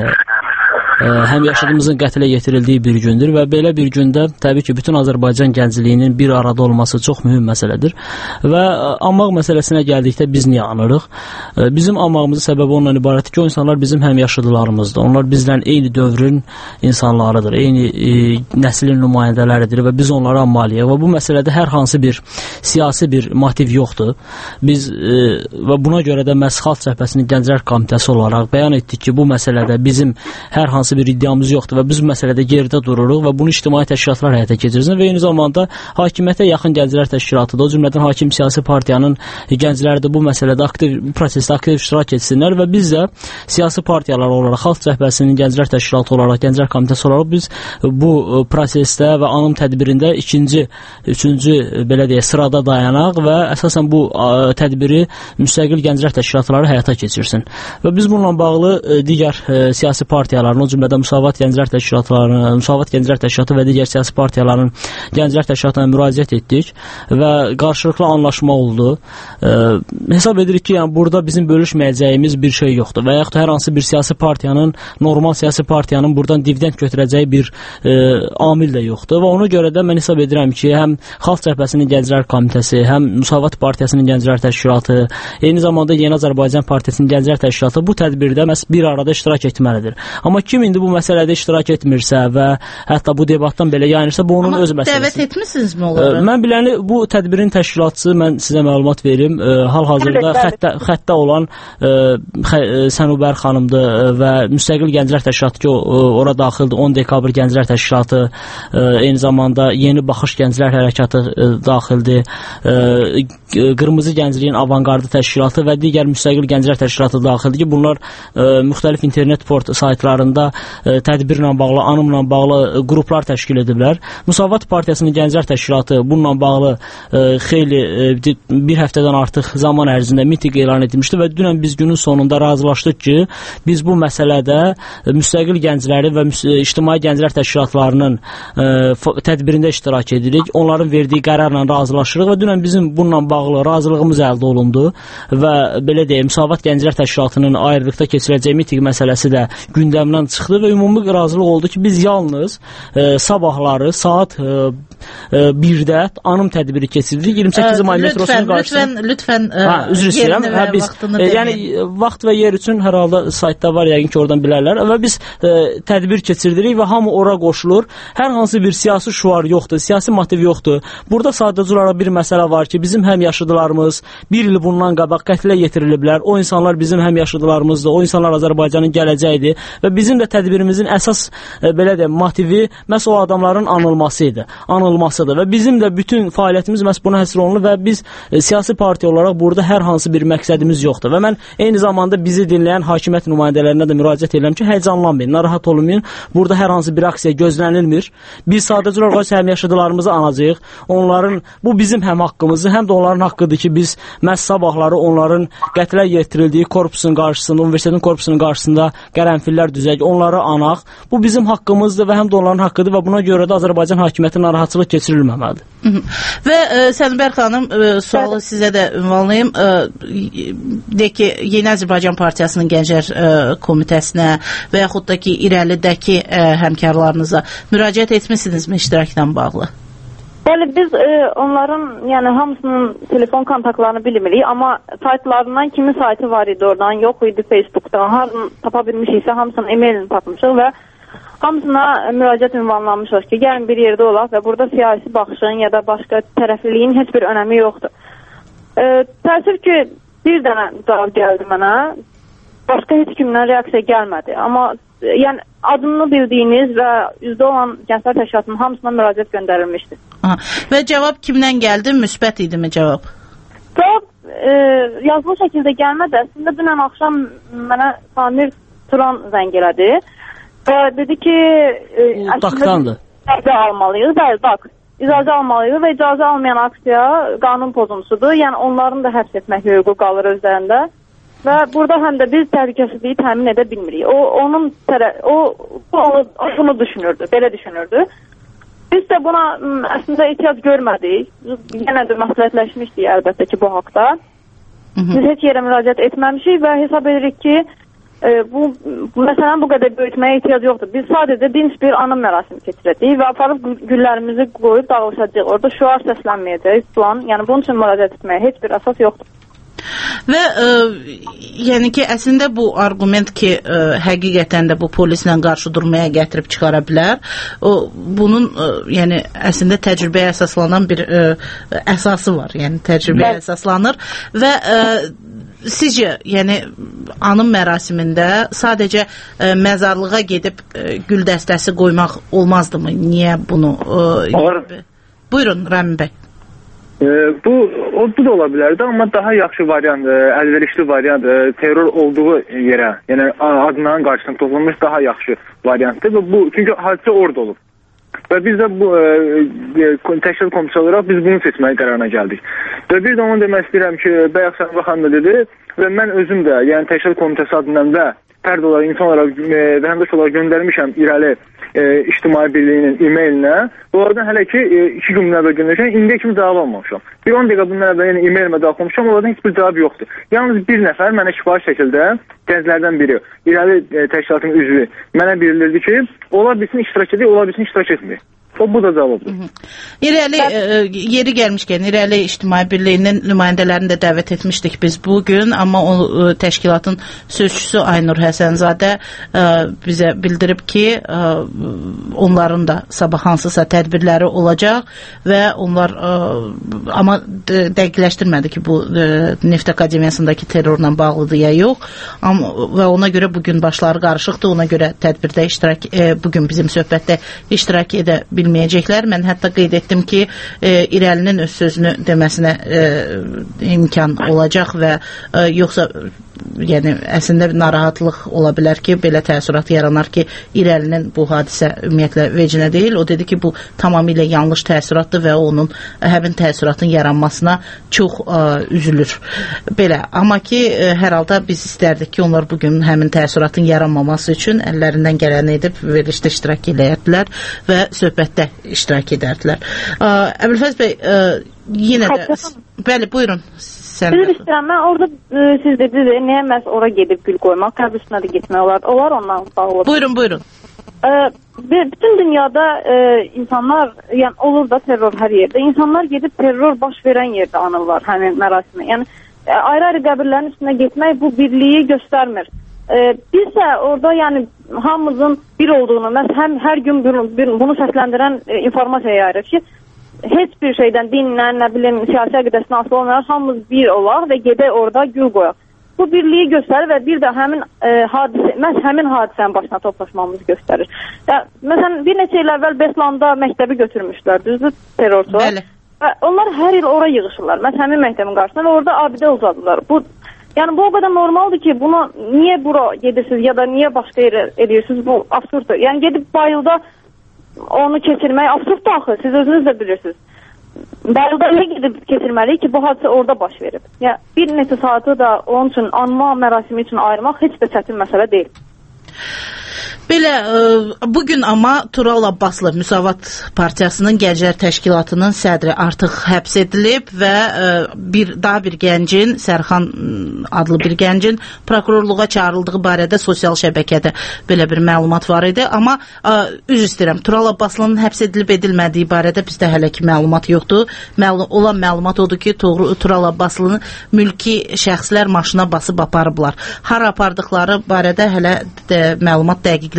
Speaker 13: həm yaşadığımızın qətlə yetirildiyi bir gündür və belə bir gündə təbii ki, bütün Azərbaycan gəncliyinin bir arada olması çox mühüm məsələdir və anmaq məsələsinə gəldikdə biz niyə anırıq? Bizim anmağımızın səbəbi ondan ibarətdir ki, o insanlar bizim həm yaşadılarımızdır. Onlar bizdən eyni dövrün insanlarıdır, eyni e, nəslin nümayəndələridir və biz onları anmalıyıq və bu məsələdə hər hansı bir siyasi bir motiv yoxdur. Biz e, və buna görə də məhz Xalq Cəbhəsinin Gənclər Komitəsi olaraq bəyan etdik ki, bu məsələdə bizim hər hansı bir iddiamız yoxdur və biz bu məsələdə geridə dururuq və bunu ictimai təşkilatlar həyata keçirsin və eyni zamanda hakimiyyətə yaxın gənclər təşkilatıdır. O cümlədən hakim siyasi partiyanın gəncləri də bu məsələdə aktiv bu prosesdə aktiv iştirak etsinlər və biz də siyasi partiyalar olaraq Xalq Cəbhəsinin Gənclər Təşkilatı olaraq, Gənclər Komitəsi olaraq biz bu prosesdə və anım tədbirində ikinci, üçüncü belə deyə sırada dayanaq və əsasən bu tədbiri müstəqil gənclər təşkilatları həyata keçirsin. Və biz bununla bağlı digər siyasi partiyaların, o cümlədən Müsavat Gənclər Təşkilatlarının, Müsavat Gənclər Təşkilatı və digər siyasi partiyaların Gənclər Təşkilatına müraciət etdik və qarşılıqlı anlaşma oldu. E, hesab edirik ki, yəni burada bizim bölüşməyəcəyimiz bir şey yoxdur və yaxud hər hansı bir siyasi partiyanın, normal siyasi partiyanın buradan dividend götürəcəyi bir e, amil də yoxdur və ona görə də mən hesab edirəm ki, həm Xalq Cəbhəsinin Gənclər Komitəsi, həm Müsavat Partiyasının Gənclər Təşkilatı, eyni zamanda Yeni Azərbaycan Partiyasının Gənclər Təşkilatı bu tədbirdə məhz bir arada iştirak etməlidir. Amma kim indi bu məsələdə iştirak etmirsə və hətta bu debatdan belə yayınırsa, bu onun
Speaker 2: Amma
Speaker 13: öz məsələsi.
Speaker 2: Dəvət etmisinizmi onları?
Speaker 13: Mən biləni bu tədbirin təşkilatçısı, mən sizə məlumat verim, hal-hazırda xəttə, xəttə olan Sənubər xanımdır və müstəqil Gənclər Təşkilatı ki, ora daxildir, on dekabr Gənclər Təşkilatı, eyni zamanda Yeni Baxış Gənclər Hərəkatı daxildir, Qırmızı Gəncliyin Avangardı Təşkilatı və digər müstəqil Gənclər Təşkilatı daxildir ki, bunlar müxtəlif internet port saytlarında tədbirlə bağlı, anımla bağlı qruplar təşkil ediblər. Müsavat Partiyasının Gənclər Təşkilatı bununla bağlı xeyli bir həftədən artıq zaman ərzində miting elan etmişdi və dünən biz günün sonunda razılaşdıq ki, biz bu məsələdə müstəqil gəncləri və ictimai gənclər təşkilatlarının tədbirində iştirak edirik. Onların verdiyi qərarla razılaşırıq və dünən bizim bununla bağlı razılığımız əldə olundu və belə deyim, Müsavat Gənclər Təşkilatının ayrılıqda keçirəcəyi miting məsələsi də gündəmdən çıxdı və ümumi razılıq oldu ki, biz yalnız e, sabahları saat e, birdə anım tədbiri keçiririk. iyirmi səkkiz may metrosunun qarşısında.
Speaker 2: Lütfən, lütfən
Speaker 13: ha, üzr istəyirəm. Hə, biz e, yəni vaxt və yer üçün hər halda saytda var, yəqin ki, oradan bilərlər və biz e, tədbir keçirdirik və hamı ora qoşulur. Hər hansı bir siyasi şüar yoxdur, siyasi motiv yoxdur. Burada sadəcə olaraq bir məsələ var ki, bizim həm yaşıdlarımız bir il bundan qabaq qətlə yetiriliblər. O insanlar bizim həm yaşıdlarımızdır. O insanlar Azərbaycanın gələcəyidir və bizim də tədbirimizin əsas e, belə də motivi məhz o adamların anılması idi. Anılmasıdır və bizim də bütün fəaliyyətimiz məhz buna həsr olunur və biz e, siyasi partiya olaraq burada hər hansı bir məqsədimiz yoxdur və mən eyni zamanda bizi dinləyən hakimiyyət nümayəndələrinə də müraciət edirəm ki, həyəcanlanmayın, narahat olmayın. Burada hər hansı bir aksiya gözlənilmir. Biz sadəcə olaraq həm yaşıdlarımızı anacağıq. Onların bu bizim həm haqqımızdır, həm də onların haqqıdır ki, biz məhz sabahları onların qətlə yetirildiyi korpusun qarşısında, universitetin korpusunun qarşısında qərənfillər düzək, onları anaq. Bu bizim haqqımızdır və həm də onların haqqıdır və buna görə də Azərbaycan hakimiyyəti narahatçılıq keçirilməməlidir.
Speaker 2: Və e, Sənubər xanım, e, sualı sizə də ünvanlayım. E, deyək ki, Yeni Azərbaycan Partiyasının Gənclər e, Komitəsinə və yaxud da ki, irəlidəki e, həmkarlarınıza müraciət etmisinizmi iştirakla bağlı?
Speaker 8: Bəli, biz e, onların, yəni hamısının telefon kontaktlarını bilmirik, amma saytlarından kimin saytı var idi oradan, yox idi Facebook'dan, harını tapa bilmişiksə hamısının e-mailini tapmışıq və hamısına müraciət ünvanlanmışıq ki, gəlin bir yerdə olaq və burada siyasi baxışın ya da başqa tərəfliliyin heç bir önəmi yoxdur. E, təəssüf ki, bir dənə cavab gəldi mənə, başqa heç kimdən reaksiya gəlmədi, amma yəni adını bildiyiniz və üzdə olan Gənclər Təşkilatının hamısına müraciət göndərilmişdir.
Speaker 2: Aha. Və cavab kimdən gəldi? Müsbət idi mi cavab?
Speaker 8: Cavab e, yazılı şəkildə gəlmədi. Əslində dünən axşam mənə Samir Turan zəng elədi və dedi ki... E,
Speaker 13: Daktandır.
Speaker 8: Əslində almalıyıq. Bəli, Dak. icazə almalıydı və icazə almayan aksiya qanun pozuntusudur. Yəni onların da həbs etmək hüququ qalır özlərində. Və burada həm də biz təhlükəsizliyi təmin edə bilmirik. O onun tərə- o, o bunu düşünürdü, belə düşünürdü. Biz də buna m, əslində ehtiyac görmədik. Yenə də məsləhətləşmişdik əlbəttə ki, bu haqda. Biz heç yerə müraciət etməmişik və hesab edirik ki, e, bu, bu məsələn bu qədər böyütməyə ehtiyac yoxdur. Biz sadəcə dinç bir anım mərasimi keçirəcəyik və aparıb güllərimizi qoyub dağılışacağıq. Orada şüar səslənməyəcək plan. Yəni bunun üçün müraciət etməyə heç bir əsas yoxdur.
Speaker 2: Və ə, yəni ki, əslində bu argument ki, ə, həqiqətən də bu polislə qarşı durmaya gətirib çıxara bilər. O bunun ə, yəni əslində təcrübəyə əsaslanan bir ə, əsası var. Yəni təcrübəyə Bəl əsaslanır və ə, sizcə, yəni anım mərasimində sadəcə ə, məzarlığa gedib ə, gül dəstəsi qoymaq olmazdımı? Niyə bunu? Ə, buyurun Rəmin bəy.
Speaker 11: E, bu o bu da ola bilərdi, amma daha yaxşı variant, e, əlverişli variant e, terror olduğu yerə, yəni adından qarşısında toplanmış daha yaxşı variantdır və bu çünki hadisə orada olub. Və biz də bu e, e, təşkil komitəsi olaraq biz bunu seçməyə qərarına gəldik. Və bir də onu demək istəyirəm ki, bayaq Səmrə xanım da dedi və mən özüm də, yəni təşkil komitəsi adından və fərd olaraq, insan olaraq, e, vətəndaş olaraq göndərmişəm irəli e, ictimai birliyinin e-mailinə. Onlardan hələ ki e, iki gün əvvəl göndərmişəm, indiyə kimi cavab almamışam. Bir on dəqiqə bundan əvvəl yəni e-mailimə daxilmişəm, onlardan heç bir cavab yoxdur. Yalnız bir nəfər mənə şifahi şəkildə gənclərdən biri, irəli e, təşkilatın üzvü mənə bildirildi ki, ola bilsin iştirak edir, ola bilsin iştirak etmir. O bu da cavabdır.
Speaker 2: İrəli e, yeri gəlmişkən İrəli İctimai Birliyinin nümayəndələrini də dəvət etmişdik biz bu gün, amma o e, təşkilatın sözçüsü Aynur Həsənzadə e, bizə bildirib ki, e, onların da sabah hansısa tədbirləri olacaq və onlar e, amma dəqiqləşdirmədi ki, bu e, Neft Akademiyasındakı terrorla bağlıdır ya yox. Amma və ona görə bu gün başları qarışıqdır. Ona görə tədbirdə iştirak e, bu gün bizim söhbətdə iştirak edə bilməyəcəklər. Mən hətta qeyd etdim ki, e, İrəlinin öz sözünü deməsinə e, imkan olacaq və e, yoxsa yəni əslində narahatlıq ola bilər ki, belə təəssürat yaranar ki, İrəlinin bu hadisə ümumiyyətlə vecinə deyil. O dedi ki, bu tamamilə yanlış təəssüratdır və onun həmin təəssüratın yaranmasına çox ə, üzülür. Belə. Amma ki, ə, hər halda biz istərdik ki, onlar bugün həmin təəssüratın yaranmaması üçün əllərindən gələni edib verilişdə iştirak edərdilər və söhbətdə iştirak edərdilər. Ə, Əbülfəz bəy, ə, yenə də bəli, buyurun.
Speaker 8: Üzr istəyirəm, mən orada e, siz dediniz, niyə məhz ora gedib gül qoymaq, qəbr üstünə də getmək olar. Onlar ondan bağlı.
Speaker 2: Buyurun, buyurun.
Speaker 8: E, bütün dünyada e, insanlar, yəni olur da terror hər yerdə. İnsanlar gedib terror baş verən yerdə anırlar həmin mərasimi. Yəni e, ayrı-ayrı qəbirlərin üstünə getmək bu birliyi göstərmir. E, biz də orada yəni hamımızın bir olduğunu, mən həm hər gün bir, bir, bunu səsləndirən e, informasiya yayırıq ki, heç bir şeydən, dinlə, nə bilim, siyasi əqidəsinə asılı olmayan hamımız bir olaq və gedək orada gül qoyaq. Bu birliyi göstərir və bir də həmin e, hadisə, məhz həmin hadisənin başına toplaşmamızı göstərir. Ya, məsələn, bir neçə il əvvəl Beslamda məktəbi götürmüşlər, düzdür, terrorçular. Bəli. Və onlar hər il ora yığışırlar, məhz həmin məktəbin qarşısına və orada abidə uzadılar. Bu, yəni bu o qədər normaldır ki, bunu niyə bura gedirsiniz ya da niyə başqa yerə edirsiniz, bu absurddur. Yəni gedib bayılda onu keçirmək absurddur axı, siz özünüz də bilirsiniz. Bayılda elə gedib keçirməliyik ki, bu hadisə orada baş verib. Yəni, bir neçə saatı da onun üçün, anma mərasimi üçün ayırmaq heç də çətin məsələ deyil.
Speaker 2: Belə, ə, bugün amma Tural Abbaslı Müsavat Partiyasının Gənclər Təşkilatının sədri artıq həbs edilib və ə, bir daha bir gəncin, Sərxan adlı bir gəncin prokurorluğa çağrıldığı barədə sosial şəbəkədə belə bir məlumat var idi. Amma ə, üzr istəyirəm, Tural Abbaslının həbs edilib edilmədiyi barədə bizdə hələ ki məlumat yoxdur. Məlu olan məlumat odur ki, Tural Abbaslını mülki şəxslər maşına basıb aparıblar. Hara apardıqları barədə hələ də məlumat dəqiqləşdirilir.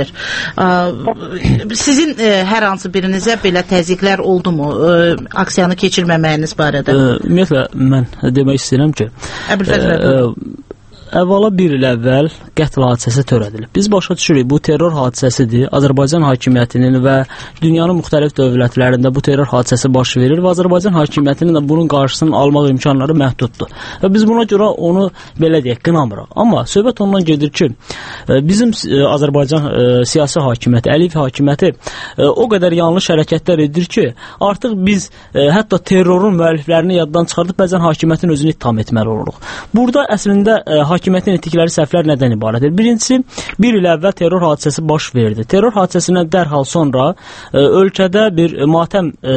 Speaker 2: Sizin ə, hər hansı birinizə belə təzyiqlər oldu mu ə, aksiyanı keçirməməyiniz barədə?
Speaker 13: Ümumiyyətlə mən demək istəyirəm ki,
Speaker 2: Əbülfəz bəy,
Speaker 13: Əvvəla bir il əvvəl qətl hadisəsi törədilib. Biz başa düşürük, bu terror hadisəsidir. Azərbaycan hakimiyyətinin və dünyanın müxtəlif dövlətlərində bu terror hadisəsi baş verir və Azərbaycan hakimiyyətinin də bunun qarşısını almaq imkanları məhduddur. Və biz buna görə onu belə deyək, qınamırıq. Amma söhbət ondan gedir ki, bizim Azərbaycan siyasi hakimiyyəti, Əliyev hakimiyyəti o qədər yanlış hərəkətlər edir ki, artıq biz hətta terrorun müəlliflərini yaddan çıxardıb bəzən hakimiyyətin özünü ittiham etməli oluruq. Burada əslində hakimiyyətin etdikləri səhvlər nədən ibarətdir? Birincisi, bir il əvvəl terror hadisəsi baş verdi. Terror hadisəsindən dərhal sonra e, ölkədə bir matəm e,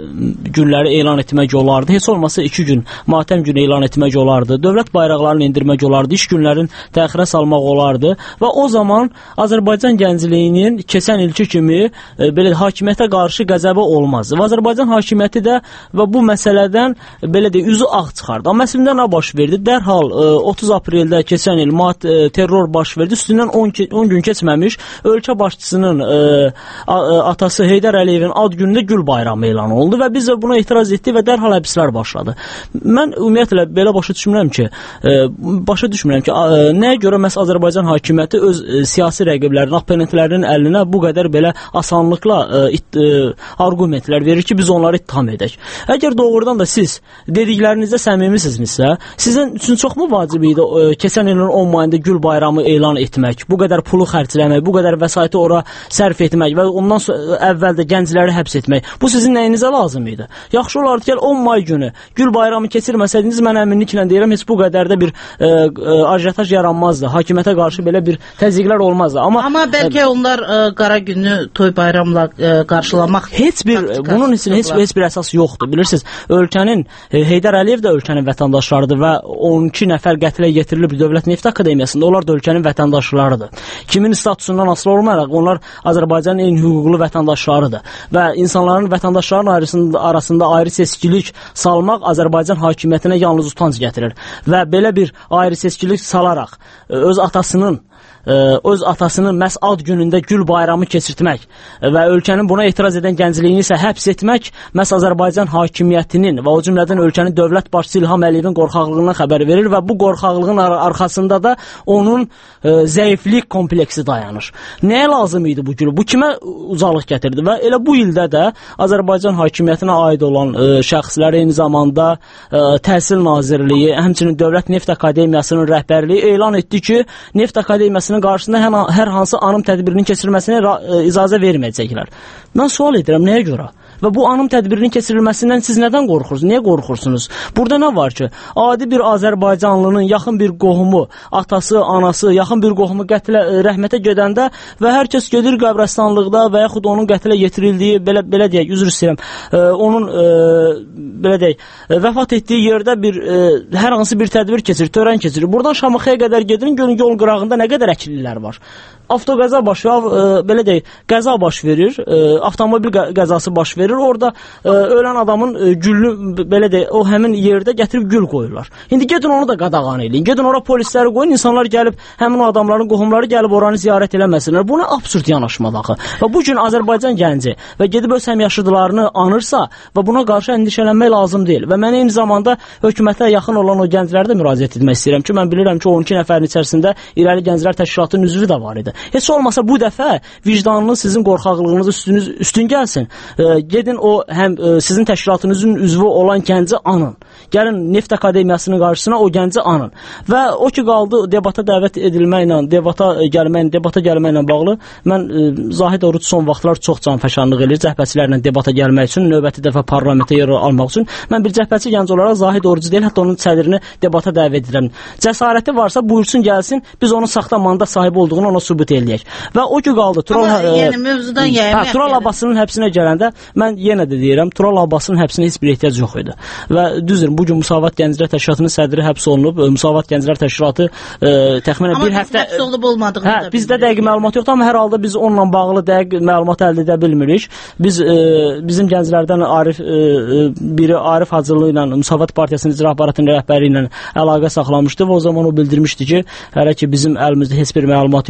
Speaker 13: günləri elan etmək olardı. Heç olmasa iki gün matəm günü elan etmək olardı. Dövlət bayraqlarını indirmək olardı. İş günlərin təxirə salmaq olardı. Və o zaman Azərbaycan gəncliyinin keçən ilki kimi e, belə hakimiyyətə qarşı qəzəbi olmazdı. Və Azərbaycan hakimiyyəti də və bu məsələdən e, belə də üzü ağ çıxardı. Amma əslində nə baş verdi? Dərhal e, otuz apreldə keçən il mat e, terror baş verdi. Üstündən on gün keçməmiş ölkə başçısının e, a, a, atası Heydər Əliyevin ad günündə gül bayramı elan oldu və biz də buna etiraz etdik və dərhal həbslər başladı. Mən ümumiyyətlə belə başa düşmürəm ki, e, başa düşmürəm ki, a, nəyə görə məhz Azərbaycan hakimiyyəti öz e, siyasi rəqiblərinin, oponentlərinin əlinə bu qədər belə asanlıqla e, it, e, argumentlər verir ki, biz onları ittiham edək. Əgər doğrudan da siz dediklərinizdə səmimisinizsə, sizin üçün çoxmu vacib idi e, keçən ilin on mayında gül bayramı elan etmək, bu qədər pulu xərcləmək, bu qədər vəsaiti ora sərf etmək və ondan sonra əvvəl də gəncləri həbs etmək. Bu sizin nəyinizə lazım idi? Yaxşı olardı ki, on may günü gül bayramı keçirməsəydiniz, mən əminliklə deyirəm, heç bu qədər də bir e, e, ajitaj yaranmazdı. Hakimiyyətə qarşı belə bir təzyiqlər olmazdı. Amma,
Speaker 2: Amma bəlkə e, onlar e, qara günü toy bayramla e, qarşılamaq
Speaker 13: heç bir bunun üçün heç, heç bir əsas yoxdur. Bilirsiniz, ölkənin e, Heydər Əliyev də ölkənin vətəndaşlarıdır və on iki nəfər qətlə yetirilib Dövlət Neft Akademiyasında. Onlar da ölkənin vətəndaşlarıdır. Kimin statusundan asılı olmayaraq onlar Azərbaycanın eyni hüquqlu vətəndaşlarıdır. Və insanların, vətəndaşların arasında, arasında ayrı seçkilik salmaq Azərbaycan hakimiyyətinə yalnız utanc gətirir. Və belə bir ayrı seçkilik salaraq öz atasının öz atasının məhz ad günündə gül bayramı keçirtmək və ölkənin buna etiraz edən gəncliyini isə həbs etmək məhz Azərbaycan hakimiyyətinin və o cümlədən ölkənin dövlət başçısı İlham Əliyevin qorxaqlığından xəbər verir və bu qorxaqlığın ar arxasında da onun e, zəiflik kompleksi dayanır. Nəyə lazım idi bu gül? Bu kimə uzalıq gətirdi? Və elə bu ildə də Azərbaycan hakimiyyətinə aid olan e, şəxslər, eyni zamanda e, Təhsil Nazirliyi, həmçinin Dövlət Neft Akademiyasının rəhbərliyi elan etdi ki, Neft Akademiyasının qarşısında hər hansı anım tədbirinin keçirilməsinə icazə verməyəcəklər. Mən sual edirəm, nəyə görə? Və bu anım tədbirinin keçirilməsindən siz nədən qorxursunuz? Niyə qorxursunuz? Burada nə var ki, adi bir Azərbaycanlının yaxın bir qohumu, atası, anası, yaxın bir qohumu qətlə, rəhmətə gedəndə və hər kəs gedir qəbrəstanlıqda və yaxud onun qətlə yetirildiyi, belə, belə deyək, üzr istəyirəm, e, onun e, belə deyək, vəfat etdiyi yerdə bir e, hər hansı bir tədbir keçirir, törən keçirir. Buradan Şamaxıya qədər gedin, görün yol qırağında nə qədər əkililər var. Avtoqəza baş verir, e, belə deyək, qəza baş verir, e, avtomobil qəzası baş verir. Orada e, ölən adamın e, gülünü, belə deyək, o həmin yerdə gətirib gül qoyurlar. İndi gedin onu da qadağan eləyin. Gedin ora polisləri qoyun, insanlar gəlib, həmin o adamların qohumları gəlib oranı ziyarət eləməsinlər. Bu nə absurd yanaşmadır axı. Və bu gün Azərbaycan gənci və gedib öz həmyaşıdlarını anırsa və buna qarşı əndişələnmək lazım deyil. Və mən eyni zamanda hökumətə yaxın olan o gənclərə də müraciət etmək istəyirəm ki, mən bilirəm ki, on iki nəfərin içərisində İrəli Gənclər Təşkilatının üzvü də var idi. Heç olmasa bu dəfə vicdanınız sizin qorxaqlığınız üstünüz, üstün gəlsin. E, gedin o həm e, sizin təşkilatınızın üzvü olan gənci anın. Gəlin Neft Akademiyasının qarşısına o gənci anın. Və o ki qaldı debata dəvət edilməklə, debata gəlməklə, debata gəlməklə bağlı mən e, Zahid Oruc son vaxtlar çox canfəşanlıq edir cəhbətçilərlə debata gəlmək üçün, növbəti dəfə parlamentə yer almaq üçün. Mən bir cəhbətçi gənc olaraq Zahid Orucu deyil, hətta onun sədrini debata dəvət edirəm. Cəsarəti varsa buyursun gəlsin, biz onun saxta mandat sahibi olduğunu ona sübut eləyək. Və o ki qaldı Tural,
Speaker 2: Amma, yəni mövzudan
Speaker 13: hə, Tural Abbasının həbsinə gələndə mən yenə də deyirəm, Tural Abbasının həbsinə heç bir ehtiyac yox idi. Və düzdür, bu gün Müsavat Gənclər Təşkilatının sədri həbs olunub. Müsavat Gənclər Təşkilatı e, təxminən bir həftə
Speaker 2: həbs olunub olmadığını
Speaker 13: hə,
Speaker 2: da
Speaker 13: bizdə dəqiq məlumat yoxdur, amma hər halda biz onunla bağlı dəqiq məlumat əldə edə bilmirik. Biz e, bizim gənclərdən Arif e, biri Arif Hacılı ilə Müsavat Partiyasının icra aparatının rəhbəri ilə əlaqə saxlamışdı və o zaman o bildirmişdi ki, hələ ki bizim əlimizdə heç bir məlumat yoxdur. Səhv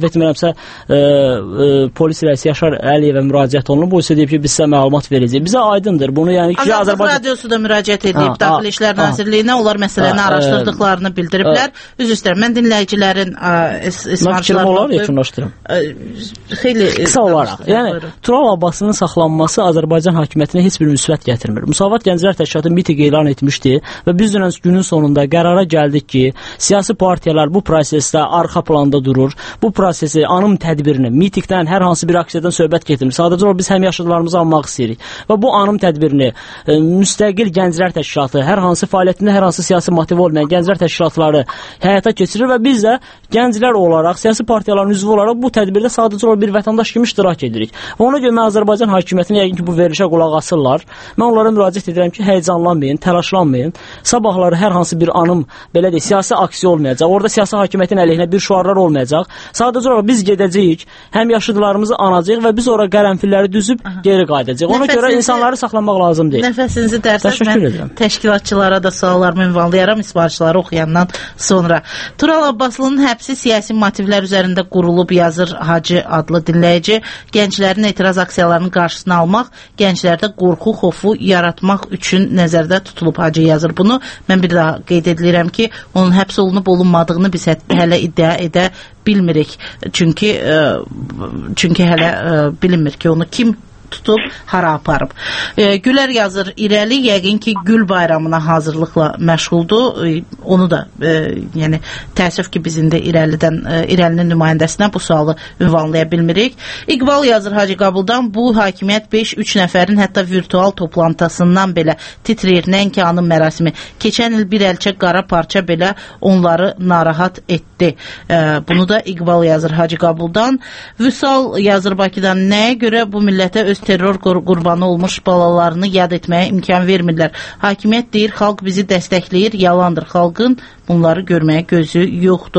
Speaker 13: səhv etmirəmsə e, e, polis rəisi Yaşar Əliyevə müraciət olunub. Bu isə deyib ki, biz sizə məlumat verəcəyik. Bizə aydındır. Bunu yəni ki,
Speaker 2: Azadlıq
Speaker 13: Azərbaycan
Speaker 2: Radiosu da müraciət edib Daxili İşlər Nazirliyinə. Onlar məsələni ha, araşdırdıqlarını e, bildiriblər. Üzr istəyirəm. Mən dinləyicilərin
Speaker 13: ismarçılarını yekunlaşdırım.
Speaker 2: Xeyli
Speaker 13: qısa olaraq. Yəni Tural Abbasının saxlanması Azərbaycan hakimiyyətinə heç bir müsbət gətirmir. Müsavat Gənclər Təşkilatı mitinq elan etmişdi və biz dünən günün sonunda qərara gəldik ki, siyasi partiyalar bu prosesdə arxa planda durur. Bu prosesi, anım tədbirini, mitinqdən, hər hansı bir aksiyadan söhbət getirmir. Sadəcə o biz həm yaşıdlarımızı almaq istəyirik və bu anım tədbirini e, müstəqil Gənclər Təşkilatı, hər hansı fəaliyyətində hər hansı siyasi motiv olmayan Gənclər Təşkilatları həyata keçirir və biz də gənclər olaraq, siyasi partiyaların üzvü olaraq bu tədbirdə sadəcə o bir vətəndaş kimi iştirak edirik. Və ona görə mən Azərbaycan hakimiyyətinə yəqin ki, bu verilişə qulaq asırlar. Mən onlara müraciət edirəm ki, həyəcanlanmayın, təlaşlanmayın. Sabahları hər hansı bir anım, belə deyək, siyasi aksiya olmayacaq. Orada siyasi hakimiyyətin əleyhinə bir şüarlar olmayacaq. Sadəcə olaraq biz gedəcəyik, həm yaşıdlarımızı anacağıq və biz ora qərənfilləri düzüb Aha. geri qayıdacağıq. Ona Nəfəsinizi, görə insanları saxlamaq lazım deyil.
Speaker 2: Nəfəsinizi dərsəz mən təşkilatçılara da suallarımı ünvanlayaram, ismarçıları oxuyandan sonra. Tural Abbaslının həbsi siyasi motivlər üzərində qurulub, yazır Hacı adlı dinləyici. Gənclərin etiraz aksiyalarının qarşısını almaq, gənclərdə qorxu, xofu yaratmaq üçün nəzərdə tutulub. Hacı yazır bunu. Mən bir daha qeyd edirəm ki, onun həbs olunub olunmadığını biz hələ iddia edə bilmirik. Çünki çünki hələ bilinmir ki, onu kim tutub hara aparıb. E, Gülər yazır, irəli yəqin ki, Gül bayramına hazırlıqla məşğuldur. E, onu da e, yəni təəssüf ki, biz indi irəlidən e, irəlinin nümayəndəsinə bu sualı ünvanlaya bilmirik. İqbal yazır Hacı Qabuldan, bu hakimiyyət beş üç nəfərin hətta virtual toplantısından belə titrəyir, nəinki anım mərasimi. Keçən il bir əlçə qara parça belə onları narahat etdi. E, bunu da İqbal yazır Hacı Qabuldan. Vüsal yazır Bakıdan, nəyə görə bu millətə öz terror qurbanı olmuş balalarını yad etməyə imkan vermirlər. Hakimiyyət deyir, xalq bizi dəstəkləyir, yalandır. Xalqın bunları görməyə gözü yoxdur.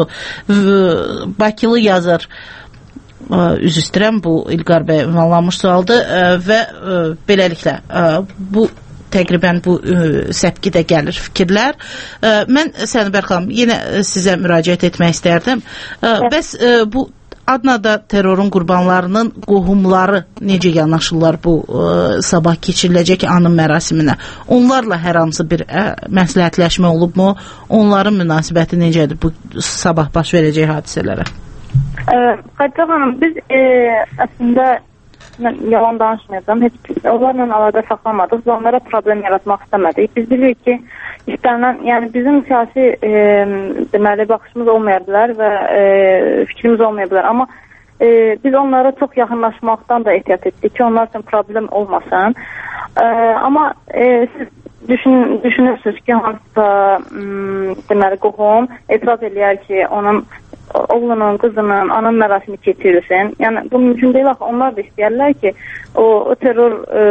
Speaker 2: Bakılı yazır, üzr istəyirəm, bu İlqar bəy ünvanlanmış sualdır və beləliklə bu təqribən bu səpki də gəlir fikirlər. Mən Sənbər xanım, yenə sizə müraciət etmək istərdim. Bəs bu Adnada terrorun qurbanlarının qohumları necə yanaşırlar bu ə, sabah keçiriləcək anım mərasiminə? Onlarla hər hansı bir ə, məsləhətləşmə olubmu? Onların münasibəti necədir bu sabah baş verəcək hadisələrə?
Speaker 8: Xədicə xanım, biz e, əslində mən yalan danışmayacağım. Heç onlarla əlaqə saxlamadıq. Biz onlara problem yaratmaq istəmədik. Biz bilirik ki, istənilən, yəni bizim siyasi e, deməli baxışımız olmaya bilər və e, fikrimiz olmaya bilər. Amma e, biz onlara çox yaxınlaşmaqdan da ehtiyat etdik ki, onlar üçün problem olmasın. E, amma e, siz düşün, düşünürsünüz ki, hansısa deməli qohum etiraz eləyər ki, onun oğlunun, qızının anım mərasimi keçirilsin. Yəni bu mümkün deyil. Onlar da istəyərlər ki, o, o terror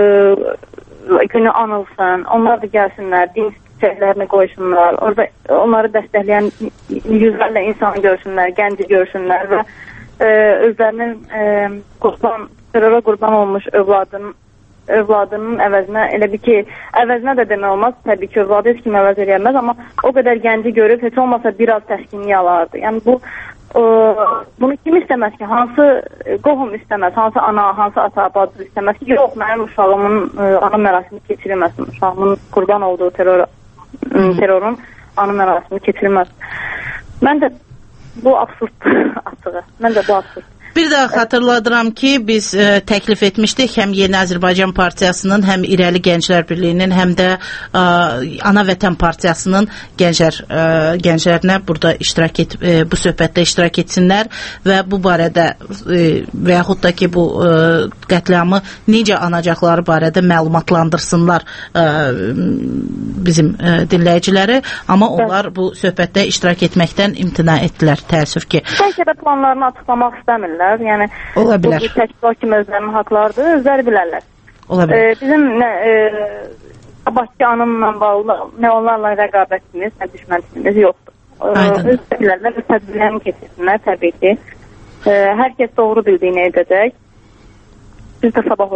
Speaker 8: e, günü anılsın. Onlar da gəlsinlər, din çəklərini qoysunlar. Orada onları dəstəkləyən yüzlərlə insan görsünlər, gənci görsünlər və e, özlərinin e, qurban, terrora qurban olmuş övladının övladının əvəzinə, elə bir ki, əvəzinə də demək olmaz, təbii ki, övladı heç kim əvəz edəməz, amma o qədər gənci görüb, heç olmasa biraz təskinlik alardı. Yəni bu, e, bunu kim istəməz ki, hansı qohum istəməz, hansı ana, hansı ata, bacı istəməz ki, yox, mənim uşağımın e, ana mərasimi keçirilməsin, uşağımın qurban olduğu terror, terrorun ana mərasimi keçirilməz. Mən də bu absurd açığı, mən də bu absurd.
Speaker 2: Bir daha xatırladıram ki, biz e, təklif etmişdik həm Yeni Azərbaycan Partiyasının, həm İrəli Gənclər Birliyinin, həm də e, Ana Vətən Partiyasının gənclər e, gənclərinə burada iştirak et, e, bu söhbətdə iştirak etsinlər və bu barədə e, və yaxud da ki, bu e, qətliamı necə anacaqları barədə məlumatlandırsınlar e, bizim e, dinləyiciləri, amma onlar bu söhbətdə iştirak etməkdən imtina etdilər, təəssüf ki.
Speaker 8: Bəlkə də planlarını açıqlamaq istəmirlər. Yəni
Speaker 2: ola bilər.
Speaker 8: Bu təşkilat kimi özlərinin haqlarıdır, özləri bilərlər.
Speaker 2: Ola bilər.
Speaker 8: E, bizim nə e, Bakı anımla bağlı nə onlarla rəqabətimiz, nə düşmənçiliyimiz yoxdur. E, öz bilərlər, öz tədbirlərini keçirsinlər təbii ki. E, hər kəs doğru bildiyini edəcək. Biz də sabah oradayıq.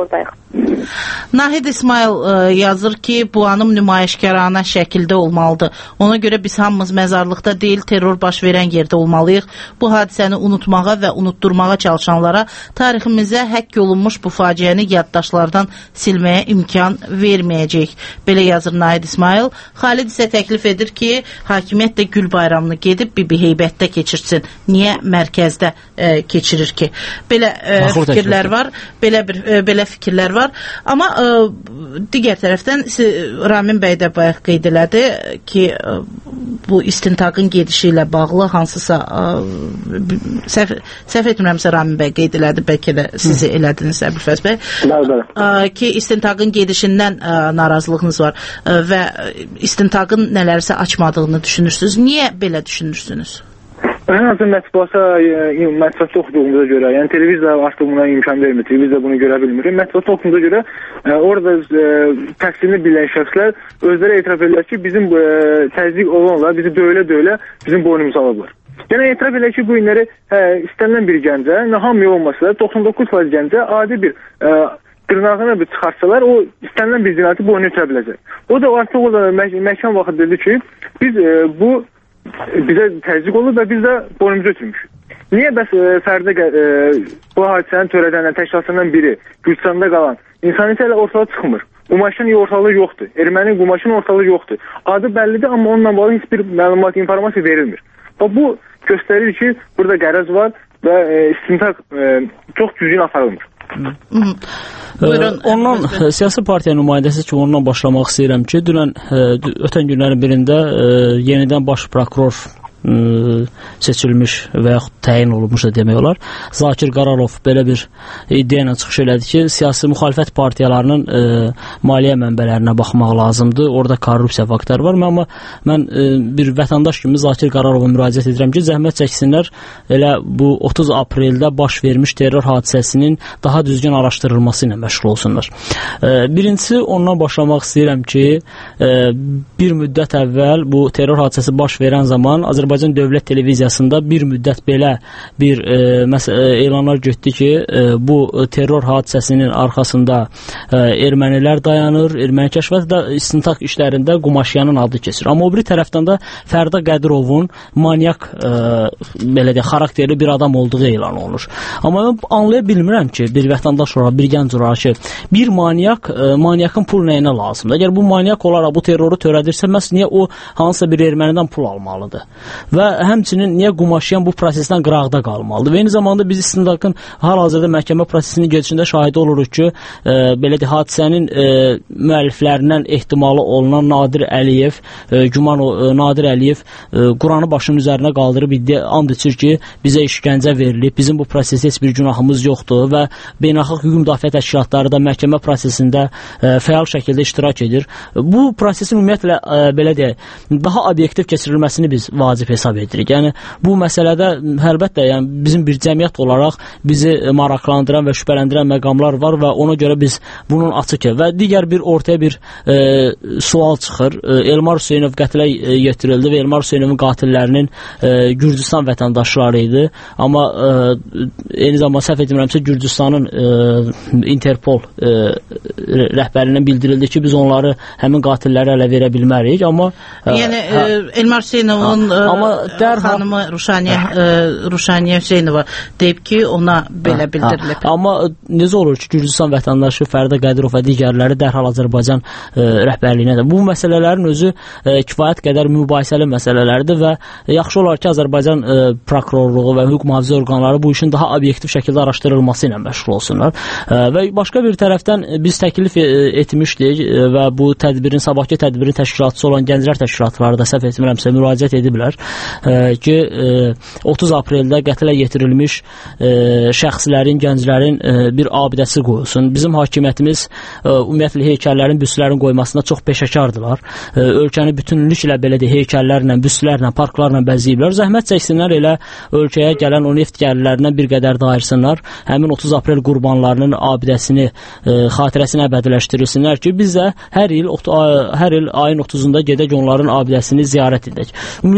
Speaker 2: Nahid İsmail ə, yazır ki, bu anım nümayişkarana şəkildə olmalıdır. Ona görə biz hamımız məzarlıqda deyil, terror baş verən yerdə olmalıyıq. Bu hadisəni unutmağa və unutturmağa çalışanlara tariximizə həkk olunmuş bu faciəni yaddaşlardan silməyə imkan verməyəcək. Belə yazır Nahid İsmail. Xalid isə təklif edir ki, hakimiyyət də Gül bayramını gedib Bibi Heybətdə keçirsin. Niyə mərkəzdə ə, keçirir ki? Belə ə, fikirlər var. Belə bir ə, belə fikirlər var. Amma ə, digər tərəfdən Ramin bəy də bayaq qeyd elədi ki, ə, bu istintaqın gedişi ilə bağlı hansısa ə, səhv, səhv etmirəmsə Ramin bəy qeyd elədi, bəlkə də sizi elədiniz Əbülfəz bəy, ə, ki istintaqın gedişindən ə, narazılığınız var ə, və istintaqın nələrsə açmadığını düşünürsünüz. Niyə belə düşünürsünüz?
Speaker 11: Ən azı mətbuata, mətbuatda oxuduğumuza görə, yəni televizor artıq buna imkan vermir, televizor bunu görə bilmir. Mətbuatda oxuduğumuza görə ə, orada ə, təqsimini bilən şəxslər özləri etiraf edirlər ki, bizim ə, təzyiq olanlar bizi döylə-döylə bizim boynumuzu alırlar. Yəni etiraf edirlər ki, bu günləri hə, istənilən bir gəncə, hamıya olmasa doxsan doqquz faiz gəncə adi bir ə, dırnağına bir çıxarsalar, o istənilən bir cinayəti boynu ötürə biləcək. O da artıq orada mə məhkəm vaxt dedi ki, biz ə, bu bizə təzyiq olur və biz də boynumuzu ötürmüşük. Niyə bəs e, Fərdə e, bu hadisənin törədənən təşkilatlarından biri Gürcistanda qalan insan isə elə ortalığa çıxmır. Qumaşın ortalığı yoxdur. Erməni qumaşın ortalığı yoxdur. Adı bəllidir, amma onunla bağlı heç bir məlumat, informasiya verilmir. Və bu göstərir ki, burada qərəz var və e, istintaq e, çox düzgün aparılmır.
Speaker 13: Buyurun, ondan ə, siyasi partiya nümayəndəsi ki, ondan başlamaq istəyirəm ki, dünən ə, ötən günlərin birində ə, yenidən baş prokuror ə, seçilmiş və yaxud təyin olunmuş da demək olar. Zakir Qaralov belə bir iddia ilə çıxış elədi ki, siyasi müxalifət partiyalarının ə, maliyyə mənbələrinə baxmaq lazımdır. Orada korrupsiya faktları var. Amma mən ə, bir vətəndaş kimi Zakir Qaralova müraciət edirəm ki, zəhmət çəksinlər elə bu otuz apreldə baş vermiş terror hadisəsinin daha düzgün araşdırılması ilə məşğul olsunlar. Ə, birincisi, ondan başlamaq istəyirəm ki, ə, bir müddət əvvəl bu terror hadisəsi baş verən zaman Azərbaycan Dövlət Televiziyasında bir müddət belə bir e, məsələ elanlar getdi ki, e, bu terror hadisəsinin arxasında e, ermənilər dayanır, erməni kəşfiyyat da istintaq işlərində Qumaşiyanın adı keçir. Amma o bir tərəfdən də Fərdə Qədirovun manyak e, belə də xarakterli bir adam olduğu elan olunur. Amma mən anlaya bilmirəm ki, bir vətəndaş olaraq, bir gənc olaraq ki, bir manyak, e, manyakın pul nəyinə lazımdır? Əgər bu manyak olaraq bu terroru törədirsə, məhz niyə o hansısa bir ermənidən pul almalıdır? Və həmçinin niyə Qumaşiyan bu prosesdən qıraqda qalmalıdır? Və eyni zamanda biz istintaqın hal-hazırda məhkəmə prosesinin gedişində şahid oluruq ki, e, belə də hadisənin e, müəlliflərindən ehtimalı olunan Nadir Əliyev, e, güman e, Nadir Əliyev e, Quranı başının üzərinə qaldırıb iddia and içir ki, bizə işgəncə verilib, bizim bu prosesdə heç bir günahımız yoxdur və beynəlxalq hüquq müdafiə təşkilatları da məhkəmə prosesində e, fəal şəkildə iştirak edir. Bu prosesin ümumiyyətlə e, belə deyək, daha obyektiv keçirilməsini biz vacib hesab edirik. Yəni bu məsələdə əlbəttə, yəni bizim bir cəmiyyət olaraq bizi maraqlandıran və şübhələndirən məqamlar var və ona görə biz bunun açıq və digər bir ortaya bir e, sual çıxır. E, Elmar Hüseynov qətlə e, yetirildi və Elmar Hüseynovun qatillərinin e, Gürcüstan vətəndaşları idi. Amma e, eyni zamanda səhv etmirəmsə Gürcüstanın e, Interpol e, rəhbərindən bildirildi ki, biz onları həmin qatilləri ələ verə bilmərik. Amma e,
Speaker 2: yəni e, Elmar Hüseynovun
Speaker 13: amma dərhal
Speaker 2: xanımı Ruşaniyə e, Ruşaniyə Hüseynova deyib ki, ona belə hə, bildirilib.
Speaker 13: Hə. Amma necə olur ki, Gürcüstan vətəndaşı Fərdə Qədirov və digərləri dərhal Azərbaycan e, rəhbərliyinə də. Bu məsələlərin özü e, kifayət qədər mübahisəli məsələlərdir və yaxşı olar ki, Azərbaycan e, prokurorluğu və hüquq mühafizə orqanları bu işin daha obyektiv şəkildə araşdırılması ilə məşğul olsunlar. E, və başqa bir tərəfdən biz təklif e, etmişdik e, və bu tədbirin, sabahki tədbirin təşkilatçısı olan Gənclər Təşkilatları da səhv etmirəmsə müraciət ediblər e, ki, e, otuz apreldə qətlə yetirilmiş e, şəxslərin, gənclərin e, bir abidəsi qoyulsun. Bizim hakimiyyətimiz e, ümumiyyətlə heykəllərin, büstlərin qoymasında çox peşəkardılar. E, ölkəni bütünlüklə belə də heykəllərlə, büstlərlə, parklarla bəzəyiblər. Zəhmət çəksinlər, elə ölkəyə gələn o neft gəlirlərindən bir qədər də ayırsınlar. Həmin otuz aprel qurbanlarının abidəsini, e, xatirəsini əbədiləşdirilsinlər ki, biz də hər il hər il ayın otuzunda gedək onların abidəsini ziyarət edək. Ümumiyyətlə, yəni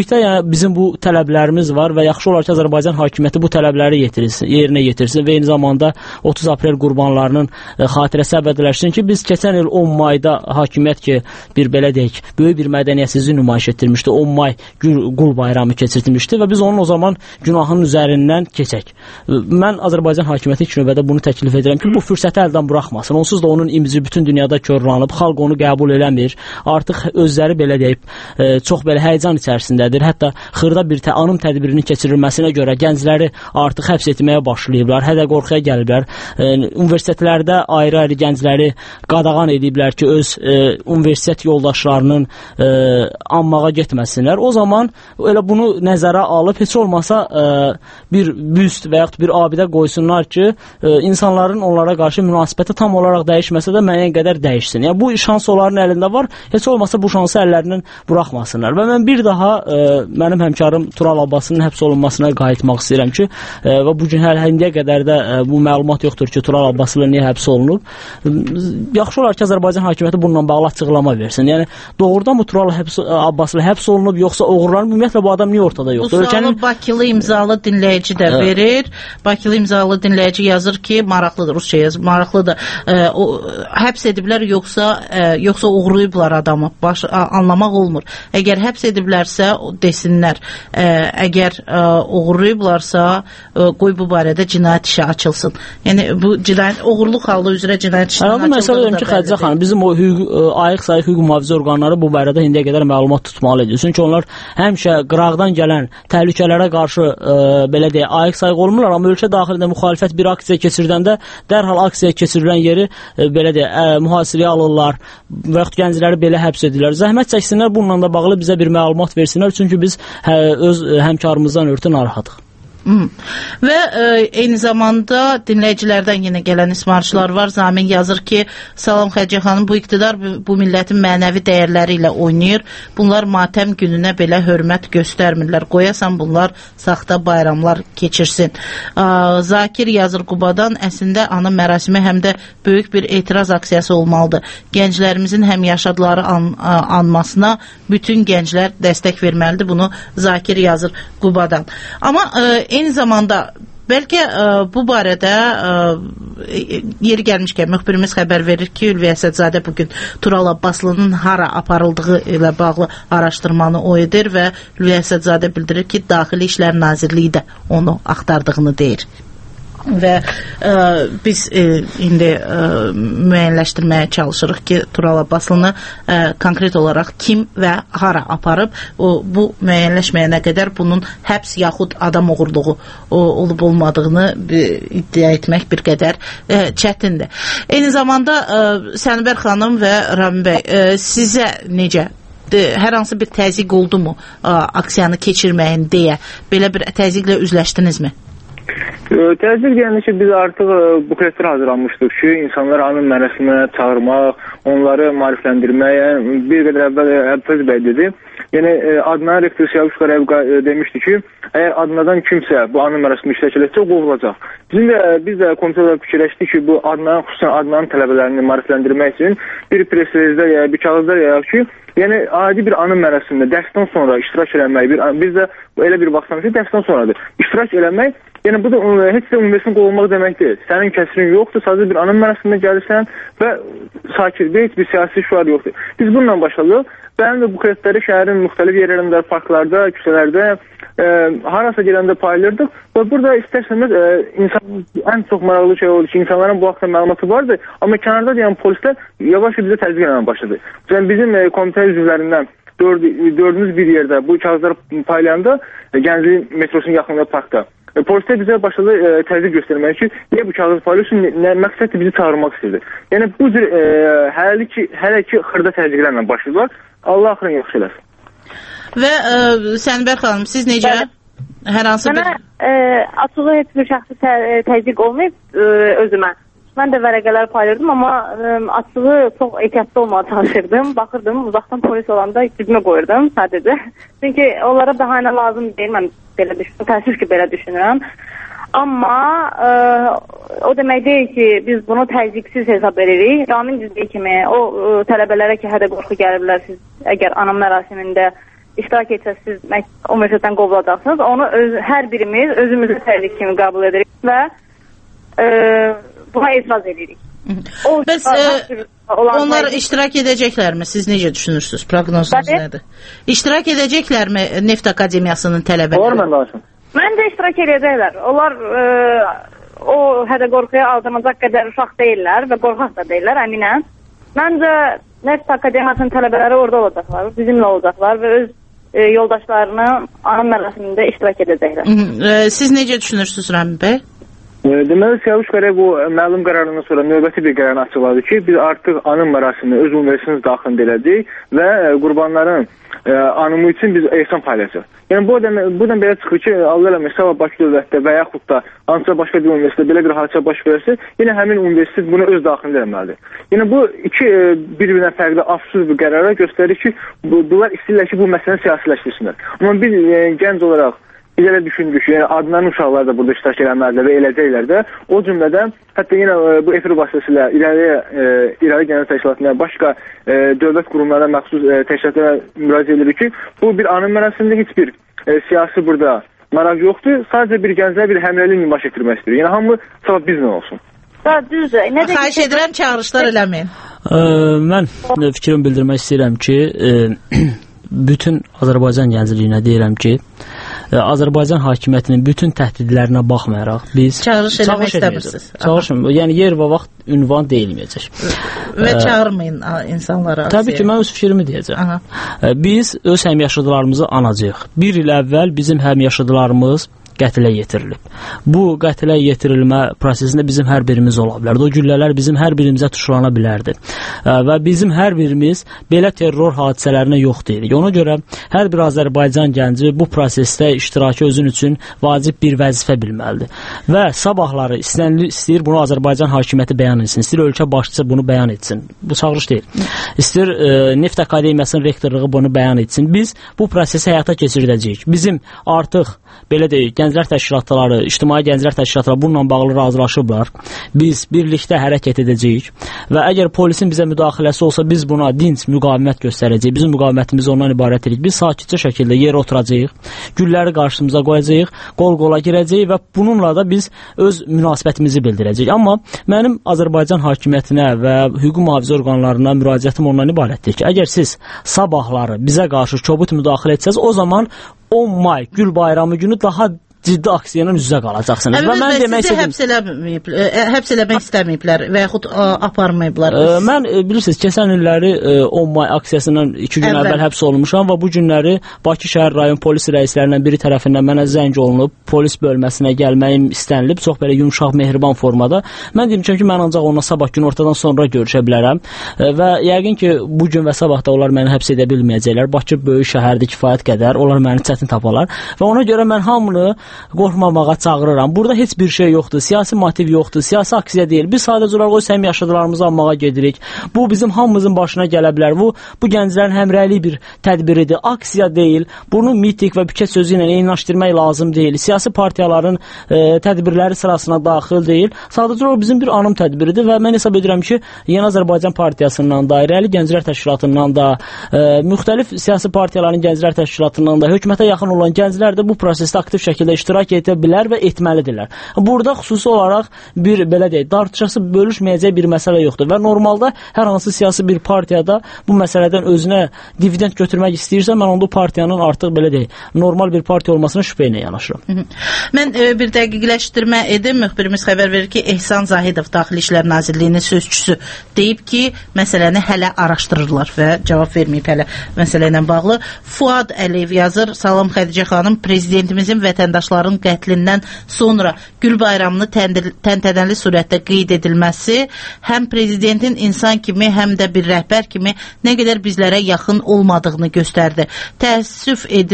Speaker 13: bizim bu tələblərimiz var və yaxşı olar ki, Azərbaycan hakimiyyəti bu tələbləri yetirsin, yerinə yetirsin və eyni zamanda otuz aprel qurbanlarının e, xatirəsi əbədiləşsin ki, biz keçən il on mayda hakimiyyət ki, bir belə deyək, böyük bir mədəniyyətsizlik nümayiş etdirmişdi. on may qul bayramı keçirtilmişdi və biz onun o zaman günahının üzərindən keçək. Mən Azərbaycan hakimiyyəti ilk növbədə bunu təklif edirəm ki, bu fürsəti əldən buraxmasın. Onsuz da onun imci bütün dünyada körlanıb, xalq onu qəbul eləmir. Artıq özləri belə deyib, e, çox belə həyəcan içərisindədir. Hətta xırda bir tə anım tədbirinin keçirilməsinə görə gəncləri artıq həbs etməyə başlayıblar, hədə-qorxuya gəliblər. E, universitetlərdə ayrı-ayrı gəncləri qadağan ediblər ki, öz e, universitet yoldaşlarının e, anmağa getməsinlər. O zaman elə bunu nəzərə alıb heç olmasa e, bir büst və yaxud bir abidə qoysunlar ki, e, insanların onlara qarşı münasibəti tam olaraq dəyişməsə də müəyyən qədər dəyişsin. Yəni bu şans onların əlində var. Heç olmasa bu şansı əllərindən buraxmasınlar. Və mən bir daha e, mənim həmkarım Tural Abbasının həbs olunmasına qayıtmaq istəyirəm ki, e, və bu gün hər indiyə qədər də e, bu məlumat yoxdur ki, Tural Abbaslı niyə həbs olunub. Yaxşı olar ki, Azərbaycan hakimiyyəti bununla bağlı açıqlama versin. Yəni doğrudan bu Tural həbs, Abbaslı həbs olunub, yoxsa oğurlanıb? Ümumiyyətlə bu adam niyə ortada yoxdur?
Speaker 2: Bu sualı Ölkənin... Bakılı imzalı dinləyici də evet. verir. Bakılı imzalı dinləyici yazır ki, maraqlıdır, Rusça yazır, maraqlıdır. E, o, həbs ediblər yoxsa e, yoxsa uğurlayıblar adamı? Baş, a, anlamaq olmur. Əgər həbs ediblərsə desinlər. E, əgər e, uğurlayıblarsa e, qoy bu barədə cinayət işi açılsın. Yəni bu cinayət uğurluq halı üzrə cinayət işi açıldı.
Speaker 13: Məsələ deyim ki, Xədicə xanım, bizim o hüquq ayıq sayıq hüquq mühafizə orqanları bu barədə indiyə qədər məlumat tutmalıdır. Çünki onlar həmişə qıraqdan gələn təhlükələrə qarşı e, belə deyə ayıq sayıq olmurlar, amma ölkə daxilində müxalifət bir aksiya keçirdəndə dərhal aksiya keçirilən yeri e, belə deyə e, mühasirəyə alırlar və yaxud gəncləri belə həbs edirlər. Zəhmət çəksinlər, bununla da bağlı bizə bir məlumat versinlər, çünki biz hə, öz həmkarımızdan ötürü narahatıq.
Speaker 2: Hmm. Və e, eyni zamanda dinləyicilərdən yenə gələn ismarışlar var. Zamin yazır ki, salam Xədicə xanım, bu iqtidar bu, bu millətin mənəvi dəyərləri ilə oynayır. Bunlar matəm gününə belə hörmət göstərmirlər. Qoyasan bunlar saxta bayramlar keçirsin. E, Zakir yazır Qubadan, əslində ana mərasimi həm də böyük bir etiraz aksiyası olmalıdır. Gənclərimizin həm yaşadıları an, anmasına bütün gənclər dəstək verməlidir. Bunu Zakir yazır Qubadan. Amma e, eyni zamanda bəlkə ə, bu barədə ə, yeri gəlmişkən müxbirimiz xəbər verir ki, Ülvi Əsədzadə bugün Tural Abbaslının hara aparıldığı ilə bağlı araşdırmanı o edir və Ülvi Əsədzadə bildirir ki, Daxili İşlər Nazirliyi də onu axtardığını deyir. Və ə, biz ə, indi ə, müəyyənləşdirməyə çalışırıq ki, Tural Abbaslını ə, konkret olaraq kim və hara aparıb. O, bu müəyyənləşməyənə qədər bunun həbs yaxud adam uğurluğu olub olmadığını ə, iddia etmək bir qədər ə, çətindir. Eyni zamanda ə, Sənbər xanım və Rami bəy, ə, sizə necə? Hər hansı bir təzyiq oldu mu ə, aksiyanı keçirməyin deyə? Belə bir təzyiqlə üzləşdinizmi?
Speaker 11: Təzyiq deyəndə ki, biz artıq bukletlər hazırlanmışdıq ki, insanları anım mərasiminə çağırmaq, onları maarifləndirmək. Yəni, bir qədər əvvəl Əbfəz bəy dedi. Yəni, Adnan rektor Siyavuş Qarayev demişdi ki, əgər Adnadan kimsə bu anım mərasimi iştirak edəcək, qovulacaq. Bizim də, biz də komitədə fikirləşdik ki, bu Adnan, xüsusən Adnanın tələbələrini maarifləndirmək üçün bir presrezdə ya bir kağızda yayaq ki, yəni adi bir anım mərasimində dərsdən sonra iştirak eləmək, bir, biz də elə bir vaxtdan ki, dərsdən sonradır. İştirak eləmək, yəni bu da heç də universitetin qovulmaq demək deyil. Sənin kəsirin yoxdur, sadəcə bir anım mərasimində gəlirsən və sakirdə heç bir siyasi şüar yoxdur. Biz bununla başladıq. Bənim də bu kreditləri şəhərin müxtəlif yerlərində, parklarda, küçələrdə, e, harasa gələndə paylayırdıq və burada istərsəniz e, insan, ən çox maraqlı şey oldu ki, insanların bu haqda məlumatı vardı, amma kənarda deyən polislər yavaş bizə təzyiq eləmə başladı. Yəni bizim e, komitə üzvlərindən dörd, dördümüz bir yerdə bu kağızları paylayanda e, Gənclik metrosunun yaxınında parkda. E, polislər bizə başladı e, təzyiq göstərmək ki, niyə bu kağızı paylaşın, nə məqsəddir bizi çağırmaq istəyirdi. Yəni bu cür e, hələ ki, hələ ki xırda təzyiqlərlə başlayırlar. Allah axırın yaxşı eləsin.
Speaker 2: Və ə, Sənbər xanım, siz necə? Bəli. Hər hansı
Speaker 8: Mənə,
Speaker 2: bir...
Speaker 8: Mənə açığı heç bir şəxsi tə, təzyiq olmayıb ə, özümə. Mən də vərəqələr paylaşdım, amma ə, açığı çox ehtiyatlı olmağa çalışırdım. Baxırdım, uzaqdan polis olanda cibimə qoyurdum sadəcə. Çünki onlara daha nə lazım deyil, mən belə düşünürəm, təəssüf ki, belə düşünürəm. Amma ə, o demək deyil ki, biz bunu təzyiqsiz hesab edirik. Ramin düzdüyü kimi, o ə, tələbələrə ki, hədə qorxu gəliblər, siz əgər anam mərasimində iştirak etsəz, siz o universitetdən qovulacaqsınız. Onu öz, hər birimiz özümüzü təhlük kimi qəbul edirik və e, buna etiraz edirik.
Speaker 2: O, Bəs e, onlar hər... iştirak edəcəklərmi? Siz necə düşünürsünüz? Proqnozunuz nədir? İştirak edəcəklərmi Neft Akademiyasının tələbələri?
Speaker 11: Olur, mən danışım.
Speaker 8: Mən də iştirak edəcəklər. Onlar e, o hədə qorxuya aldırılacaq qədər uşaq deyirlər və qorxaq da deyirlər, əminəm. Məncə Neft Akademiyasının tələbələri orada olacaqlar, bizimlə olacaqlar və öz e, yoldaşlarını anım mərasimində iştirak edəcəklər.
Speaker 2: Hı -hı. Siz necə düşünürsünüz Rəmi bəy?
Speaker 11: Deməli, Siyavuş Qərəy bu məlum qərarından sonra növbəti bir qərarını açıqladı ki, biz artıq anım mərasimini öz universitetimiz daxilində elədik və qurbanların e, anımı üçün biz ehsan paylayacaq. Yəni bu buradan belə çıxır ki, Allah eləmək, sabah Bakı dövlətdə və yaxud da hansısa başqa bir universitetdə belə bir hadisə baş versə, yenə həmin universitet bunu öz daxilində eləməlidir. Yəni bu iki e, bir-birinə fərqli absurd bir qərara göstərir ki, bu, bunlar istəyirlər ki, bu məsələni siyasiləşdirsinlər. Amma biz e, gənc olaraq biz elə düşündük, yəni adından uşaqlar da burada iştirak eləməlidir və eləcəklər də. O cümlədən hətta yenə e, bu efir vasitəsilə irəli e, irəli gələn təşkilatına, başqa e, dövlət qurumlarına məxsus e, təşkilatlara müraciət edirik ki, bu bir anım mərasimində heç bir e, siyasi burada maraq yoxdur. Sadəcə bir gənclər bir həmrəylik baş etdirmək istəyir. Yəni hamı sabah bizlə olsun.
Speaker 8: Da düzdür.
Speaker 2: Xahiş edirəm çağırışlar eləməyin.
Speaker 13: Ə, mən fikrimi bildirmək istəyirəm ki, e, bütün Azərbaycan gəncliyinə deyirəm ki, Azərbaycan hakimiyyətinin bütün təhdidlərinə baxmayaraq biz
Speaker 2: çağırış eləmək istəmirsiniz.
Speaker 13: Çağırışım, yəni yer və vaxt ünvan deyilməyəcək.
Speaker 2: Və çağırmayın insanlara.
Speaker 13: Təbii ki, mən öz fikrimi deyəcəm. Aha. Biz öz həmyaşıdlarımızı anacağıq. Bir il əvvəl bizim həmyaşıdlarımız qətlə yetirilib. Bu qətlə yetirilmə prosesində bizim hər birimiz ola bilərdi. O güllələr bizim hər birimizə tuşlana bilərdi. Və bizim hər birimiz belə terror hadisələrinə yox deyirik. Ona görə hər bir Azərbaycan gənci bu prosesdə iştirakı özün üçün vacib bir vəzifə bilməlidir. Və sabahları istənli istəyir bunu Azərbaycan hakimiyyəti bəyan etsin, istəyir ölkə başçısı bunu bəyan etsin. Bu çağırış deyil. İstəyir e, Neft Akademiyasının rektorluğu bunu bəyan etsin. Biz bu prosesi həyata keçirdəcəyik. Bizim artıq belə deyək, gənclər təşkilatları, ictimai gənclər təşkilatları bununla bağlı razılaşıblar. Biz birlikdə hərəkət edəcəyik və əgər polisin bizə müdaxiləsi olsa biz buna dinc müqavimət göstərəcəyik. Bizim müqavimətimiz ondan ibarət edir. Biz sakitcə şəkildə yerə oturacağıq, gülləri qarşımıza qoyacağıq, qol-qola girəcəyik və bununla da biz öz münasibətimizi bildirəcəyik. Amma mənim Azərbaycan hakimiyyətinə və hüquq mühafizə orqanlarına müraciətim ondan ibarətdir ki, əgər siz sabahları bizə qarşı kobud müdaxilə etsəz, o zaman on may Gül bayramı günü daha ciddi aksiyanın üzə qalacaqsınız.
Speaker 2: Və mən demək istəyirəm, həbs eləməyib, həbs eləmək istəməyiblər və yaxud aparmayıblar.
Speaker 13: Ə, mən bilirsiniz, keçən illəri on may aksiyasından iki gün əvvəl, əvvəl həbs olunmuşam və bu günləri Bakı şəhər rayon polis rəislərindən biri tərəfindən mənə zəng olunub, polis bölməsinə gəlməyim istənilib, çox belə yumşaq, mehriban formada. Mən demişəm ki, mən ancaq onunla sabah gün ortadan sonra görüşə bilərəm və yəqin ki, bu gün və sabah da onlar məni həbs edə bilməyəcəklər. Bakı böyük şəhərdə kifayət qədər, onlar məni çətin taparlar və ona görə mən hamını qorxmamağa çağırıram. Burada heç bir şey yoxdur, siyasi motiv yoxdur, siyasi aksiya deyil. Biz sadəcə olaraq o səhəm yaşadılarımızı almağa gedirik. Bu bizim hamımızın başına gələ bilər. Bu, bu gənclərin həmrəylik bir tədbiridir, aksiya deyil. Bunu mitik və büket sözü ilə eyniləşdirmək lazım deyil. Siyasi partiyaların e, tədbirləri sırasına daxil deyil. Sadəcə olaraq bizim bir anım tədbiridir və mən hesab edirəm ki, Yeni Azərbaycan Partiyasından da, İrəli Gənclər Təşkilatından da, e, müxtəlif siyasi partiyaların gənclər təşkilatından da, hökumətə yaxın olan gənclər də bu prosesdə aktiv şəkildə iştirak edə bilər və etməlidirlər. Burada xüsusi olaraq bir belə deyək, tartışması bölüşməyəcək bir məsələ yoxdur və normalda hər hansı siyasi bir partiyada bu məsələdən özünə dividend götürmək istəyirsə, mən onda partiyanın artıq belə deyək, normal bir partiya olmasına şübhə ilə yanaşıram.
Speaker 2: Hı -hı. Mən e, bir dəqiqləşdirmə edim. Müxbirimiz xəbər verir ki, Ehsan Zahidov Daxili İşlər Nazirliyinin sözçüsü deyib ki, məsələni hələ araşdırırlar və cavab verməyib hələ məsələ ilə bağlı. Fuad Əliyev yazır: Salam Xədicə xanım, prezidentimizin vətəndaşların qətlindən sonra Gül bayramını təntənəli surətdə qeyd edilməsi həm prezidentin insan kimi, həm də bir rəhbər kimi nə qədər bizlərə yaxın olmadığını göstərdi. Təəssüf edirik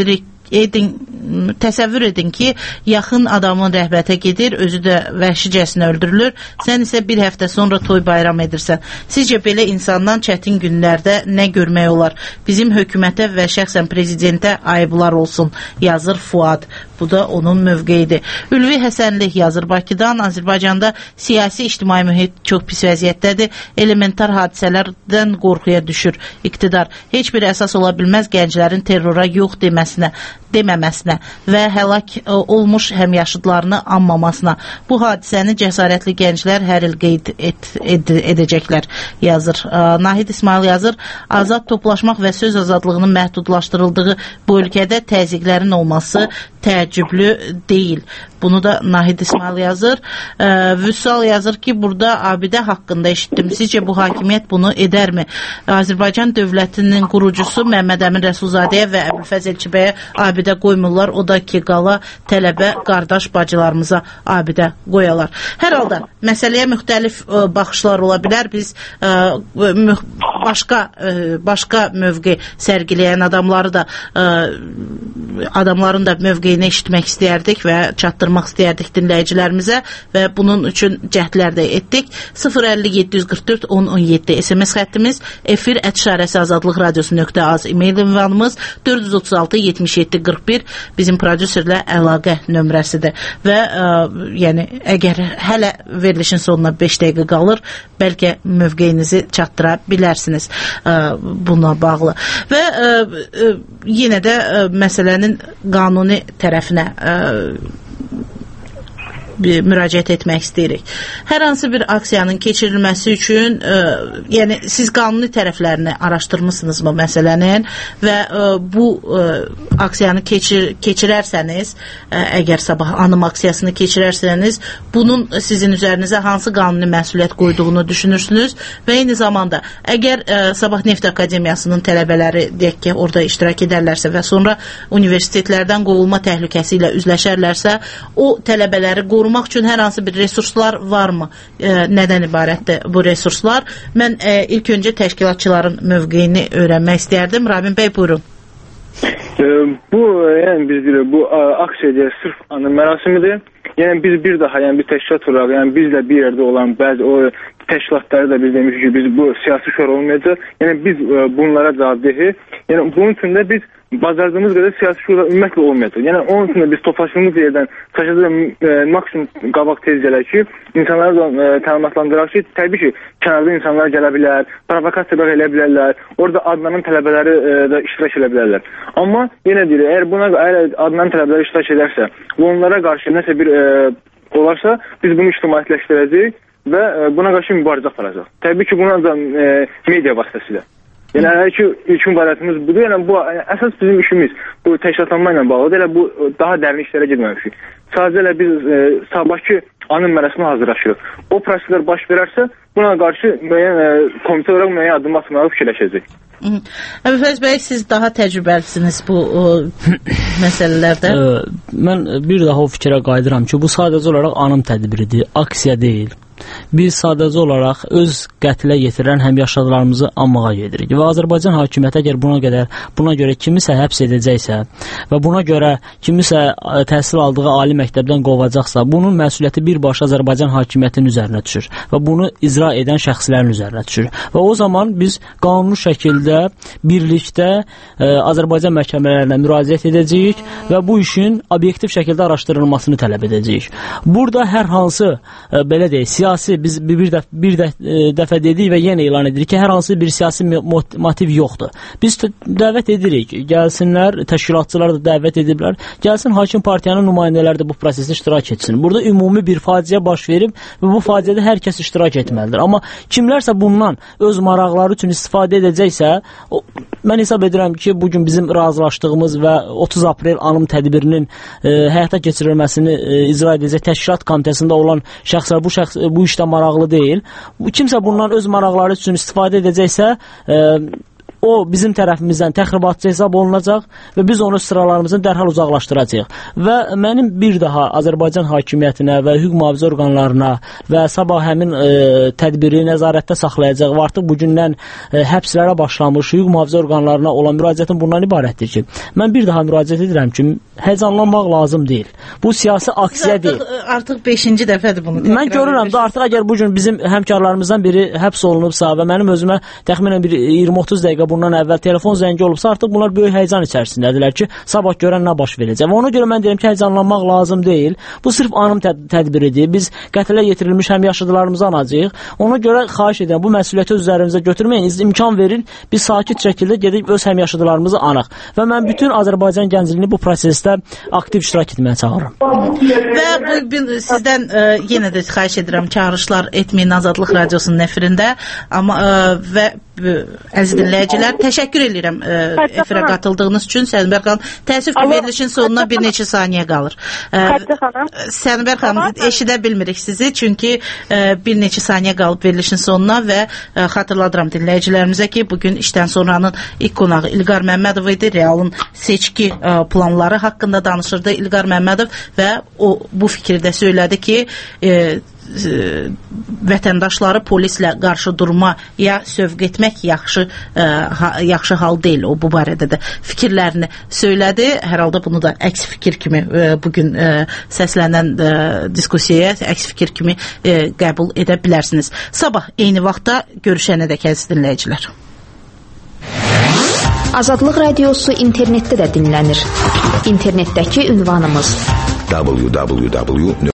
Speaker 2: edin, təsəvvür edin ki, yaxın adamın rəhbətə gedir, özü də vəhşicəsinə öldürülür, sən isə bir həftə sonra toy bayram edirsən. Sizcə belə insandan çətin günlərdə nə görmək olar? Bizim hökumətə və şəxsən prezidentə ayıblar olsun, yazır Fuad. Bu da onun mövqeyidir. Ülvi Həsənli yazır Bakıdan, Azərbaycanda siyasi ictimai mühit çox pis vəziyyətdədir, elementar hadisələrdən qorxuya düşür iqtidar. Heç bir əsas ola bilməz gənclərin terrora yox deməsinə, deməməsinə və həlak olmuş həmyaşıdlarını anmamasına. Bu hadisəni cəsarətli gənclər hər il qeyd et, ed, edəcəklər, yazır. Nahid İsmail yazır, azad toplaşmaq və söz azadlığının məhdudlaşdırıldığı bu ölkədə təzyiqlərin olması təəccüblü deyil. Bunu da Nahid İsmail yazır. Vüsal yazır ki, burada abidə haqqında eşitdim. Sizcə bu hakimiyyət bunu edərmi? Azərbaycan dövlətinin qurucusu Məmməd Əmin Rəsulzadəyə və Əbülfəz Elçibəyə abidə qoymurlar. O da ki, qala tələbə qardaş bacılarımıza abidə qoyalar. Hər halda məsələyə müxtəlif baxışlar ola bilər. Biz başqa başqa mövqe sərgiləyən adamları da adamların da mövqeyini eşitmək istəyərdik və çatdırmaq istəyərdik dinləyicilərimizə və bunun üçün cəhdlər də etdik. sıfır əlli yeddi yüz qırx dörd on on yeddi S M S xəttimiz, efir ət işarəsi azadlıq radiosu nöqtə az e-mail ünvanımız, dörd yüz otuz altı yetmiş yeddi qırx bir bizim prodüserlə əlaqə nömrəsidir və ə, yəni əgər hələ verilişin sonuna beş dəqiqə qalır, bəlkə mövqeyinizi çatdıra bilərsiniz ə, buna bağlı. Və ə, ə, yenə də ə, məsələnin qanuni tərəfinə ə, müraciət etmək istəyirik. Hər hansı bir aksiyanın keçirilməsi üçün ə, yəni siz qanuni tərəflərini araşdırmısınız mı məsələnin və ə, bu ə, aksiyanı keçir, keçirərsəniz, ə, əgər sabah anım aksiyasını keçirərsəniz, bunun sizin üzərinizə hansı qanuni məsuliyyət qoyduğunu düşünürsünüz və eyni zamanda əgər ə, Sabah Neft Akademiyasının tələbələri deyək ki, orada iştirak edərlərsə və sonra universitetlərdən qovulma təhlükəsi ilə üzləşərlərsə, o tələbələri qorumaq üçün hər hansı bir resurslar varmı? E, nədən ibarətdir bu resurslar? Mən e, ilk öncə təşkilatçıların mövqeyini öyrənmək istərdim. Rabin bəy, buyurun.
Speaker 11: E, bu, yəni biz deyirik, bu aksiya sırf anı mərasimidir. Yəni biz bir daha, yəni bir təşkilat olaraq, yəni bizlə bir yerdə olan bəzi o təşkilatları da biz demişik ki, biz bu siyasi şor olmayacaq. Yəni biz e, bunlara cavabdehik. Yəni bunun üçün də biz bacardığımız qədər siyasi şurada ümumiyyətlə olmayacaq. Yəni onun üçün də biz toplaşdığımız yerdən çəkəcək e, maksimum qabaq tez gələr ki, insanları da e, təlimatlandıraq ki, təbii ki, kənarda insanlar gələ bilər, provokasiyalar elə bilərlər, orada adlanan tələbələri e, da iştirak edə bilərlər. Amma yenə deyir, əgər buna əgər adlanan tələbələri iştirak edərsə, onlara qarşı nəsə bir e, olarsa, biz bunu ictimaiyyətləşdirəcəyik və e, buna qarşı mübarizə aparacaq. Təbii ki, buna da e, media vasitəsilə. Yəni, hər ki, ilk mübarətimiz budur. Yəni, bu, yəni, əsas bizim işimiz bu təşkilatlanma ilə bağlıdır. Yəni, bu daha dərin işlərə girməmişik. Sadəcə elə biz e, sabahki anın mərasiminə hazırlaşırıq. O proseslər baş verərsə, buna qarşı müəyyən e, komitə olaraq müəyyən addım atmağı fikirləşəcək.
Speaker 2: Əbülfəz bəy, siz daha təcrübəlisiniz bu o, məsələlərdə.
Speaker 13: Ə, mən bir daha o fikrə qayıdıram ki, bu sadəcə olaraq anım tədbiridir, aksiya deyil. Biz sadəcə olaraq öz qətlə yetirən həmyaşıdlarımızı anmağa gedirik və Azərbaycan hakimiyyəti əgər buna qədər, buna görə kimisə həbs edəcəksə və buna görə kimisə təhsil aldığı ali məktəbdən qovacaqsa, bunun məsuliyyəti birbaşa Azərbaycan hakimiyyətinin üzərinə düşür və bunu icra edən şəxslərin üzərinə düşür və o zaman biz qanuni şəkildə birlikdə ə, Azərbaycan məhkəmələrinə müraciət edəcəyik və bu işin obyektiv şəkildə araşdırılmasını tələb edəcəyik. Burada hər hansı ə, belə deyək, siyasi biz bir, dəf bir dəf dəfə dedik və yenə elan edirik ki, hər hansı bir siyasi motiv yoxdur. Biz dəvət edirik, gəlsinlər, təşkilatçılar da dəvət ediblər, gəlsin hakim partiyanın nümayəndələri də bu prosesdə iştirak etsin. Burada ümumi bir faciə baş verib və bu faciədə hər kəs iştirak etməlidir. Amma kimlərsə bundan öz maraqları üçün istifadə edəcəksə, o, mən hesab edirəm ki, bugün bizim razılaşdığımız və otuz aprel anım tədbirinin e, həyata keçirilməsini e, icra edəcək təşkilat komitəsində olan şəxslər bu şəxs bu işdə maraqlı deyil. Kimsə bundan öz maraqları üçün istifadə edəcəksə, e, o bizim tərəfimizdən təxribatçı hesab olunacaq və biz onu sıralarımızdan dərhal uzaqlaşdıracağıq. Və mənim bir daha Azərbaycan hakimiyyətinə və hüquq mühafizə orqanlarına və sabah həmin e, tədbiri nəzarətdə saxlayacaq və artıq bugündən e, həbslərə başlamış hüquq mühafizə orqanlarına olan müraciətim bundan ibarətdir ki, mən bir daha müraciət edirəm ki, həyəcanlanmaq lazım deyil. Bu siyasi aksiya
Speaker 2: artıq,
Speaker 13: deyil.
Speaker 2: Artıq beşinci dəfədir bunu.
Speaker 13: Mən görürəm də artıq əgər bugün bizim həmkarlarımızdan biri həbs olunubsa və mənim özümə təxminən bir iyirmi otuz dəqiqə bundan əvvəl telefon zəngi olubsa, artıq bunlar böyük həyəcan içərisindədirlər ki, sabah görən nə baş verəcək. Və ona görə mən deyirəm ki, həyəcanlanmaq lazım deyil. Bu sırf anım təd tədbiridir. Biz qətlə yetirilmiş həmyaşıdlarımızı anacağıq. Ona görə xahiş edirəm, bu məsuliyyəti öz üzərimizə götürməyin, imkan verin, biz sakit şəkildə gedib öz həmyaşıdlarımızı anaq. Və mən bütün Azərbaycan gəncliyini bu prosesdə aktiv iştirak etməyə çağırıram.
Speaker 2: Və bu sizdən ə, yenə də xahiş edirəm, çağırışlar etməyin Azadlıq Radiosunun efirində. Amma ə, və ə, əziz dinləyicilər, təşəkkür edirəm ə, efirə qatıldığınız üçün. Sənbər xanım, təəssüf ki, verilişin sonuna bir neçə saniyə qalır. Sənbər xanım, eşidə bilmirik sizi, çünki ə, bir neçə saniyə qalıb verilişin sonuna və ə, xatırladıram dinləyicilərimizə ki, bugün işdən sonranın ilk qonağı İlqar Məmmədov idi. Realın seçki ə, planları haqqında danışırdı İlqar Məmmədov və o bu fikri də söylədi ki, e, e, vətəndaşları polislə qarşı durmaya sövq etmək yaxşı e, ha, yaxşı hal deyil. O bu barədə də fikirlərini söylədi. Hər halda bunu da əks fikir kimi e, bugün e, səslənən e, diskusiyaya əks fikir kimi e, qəbul edə bilərsiniz. Sabah eyni vaxtda görüşənədək əziz dinləyicilər.
Speaker 15: Azadlıq Radiosu internetdə də dinlənir. İnternetdəki ünvanımız
Speaker 19: w w w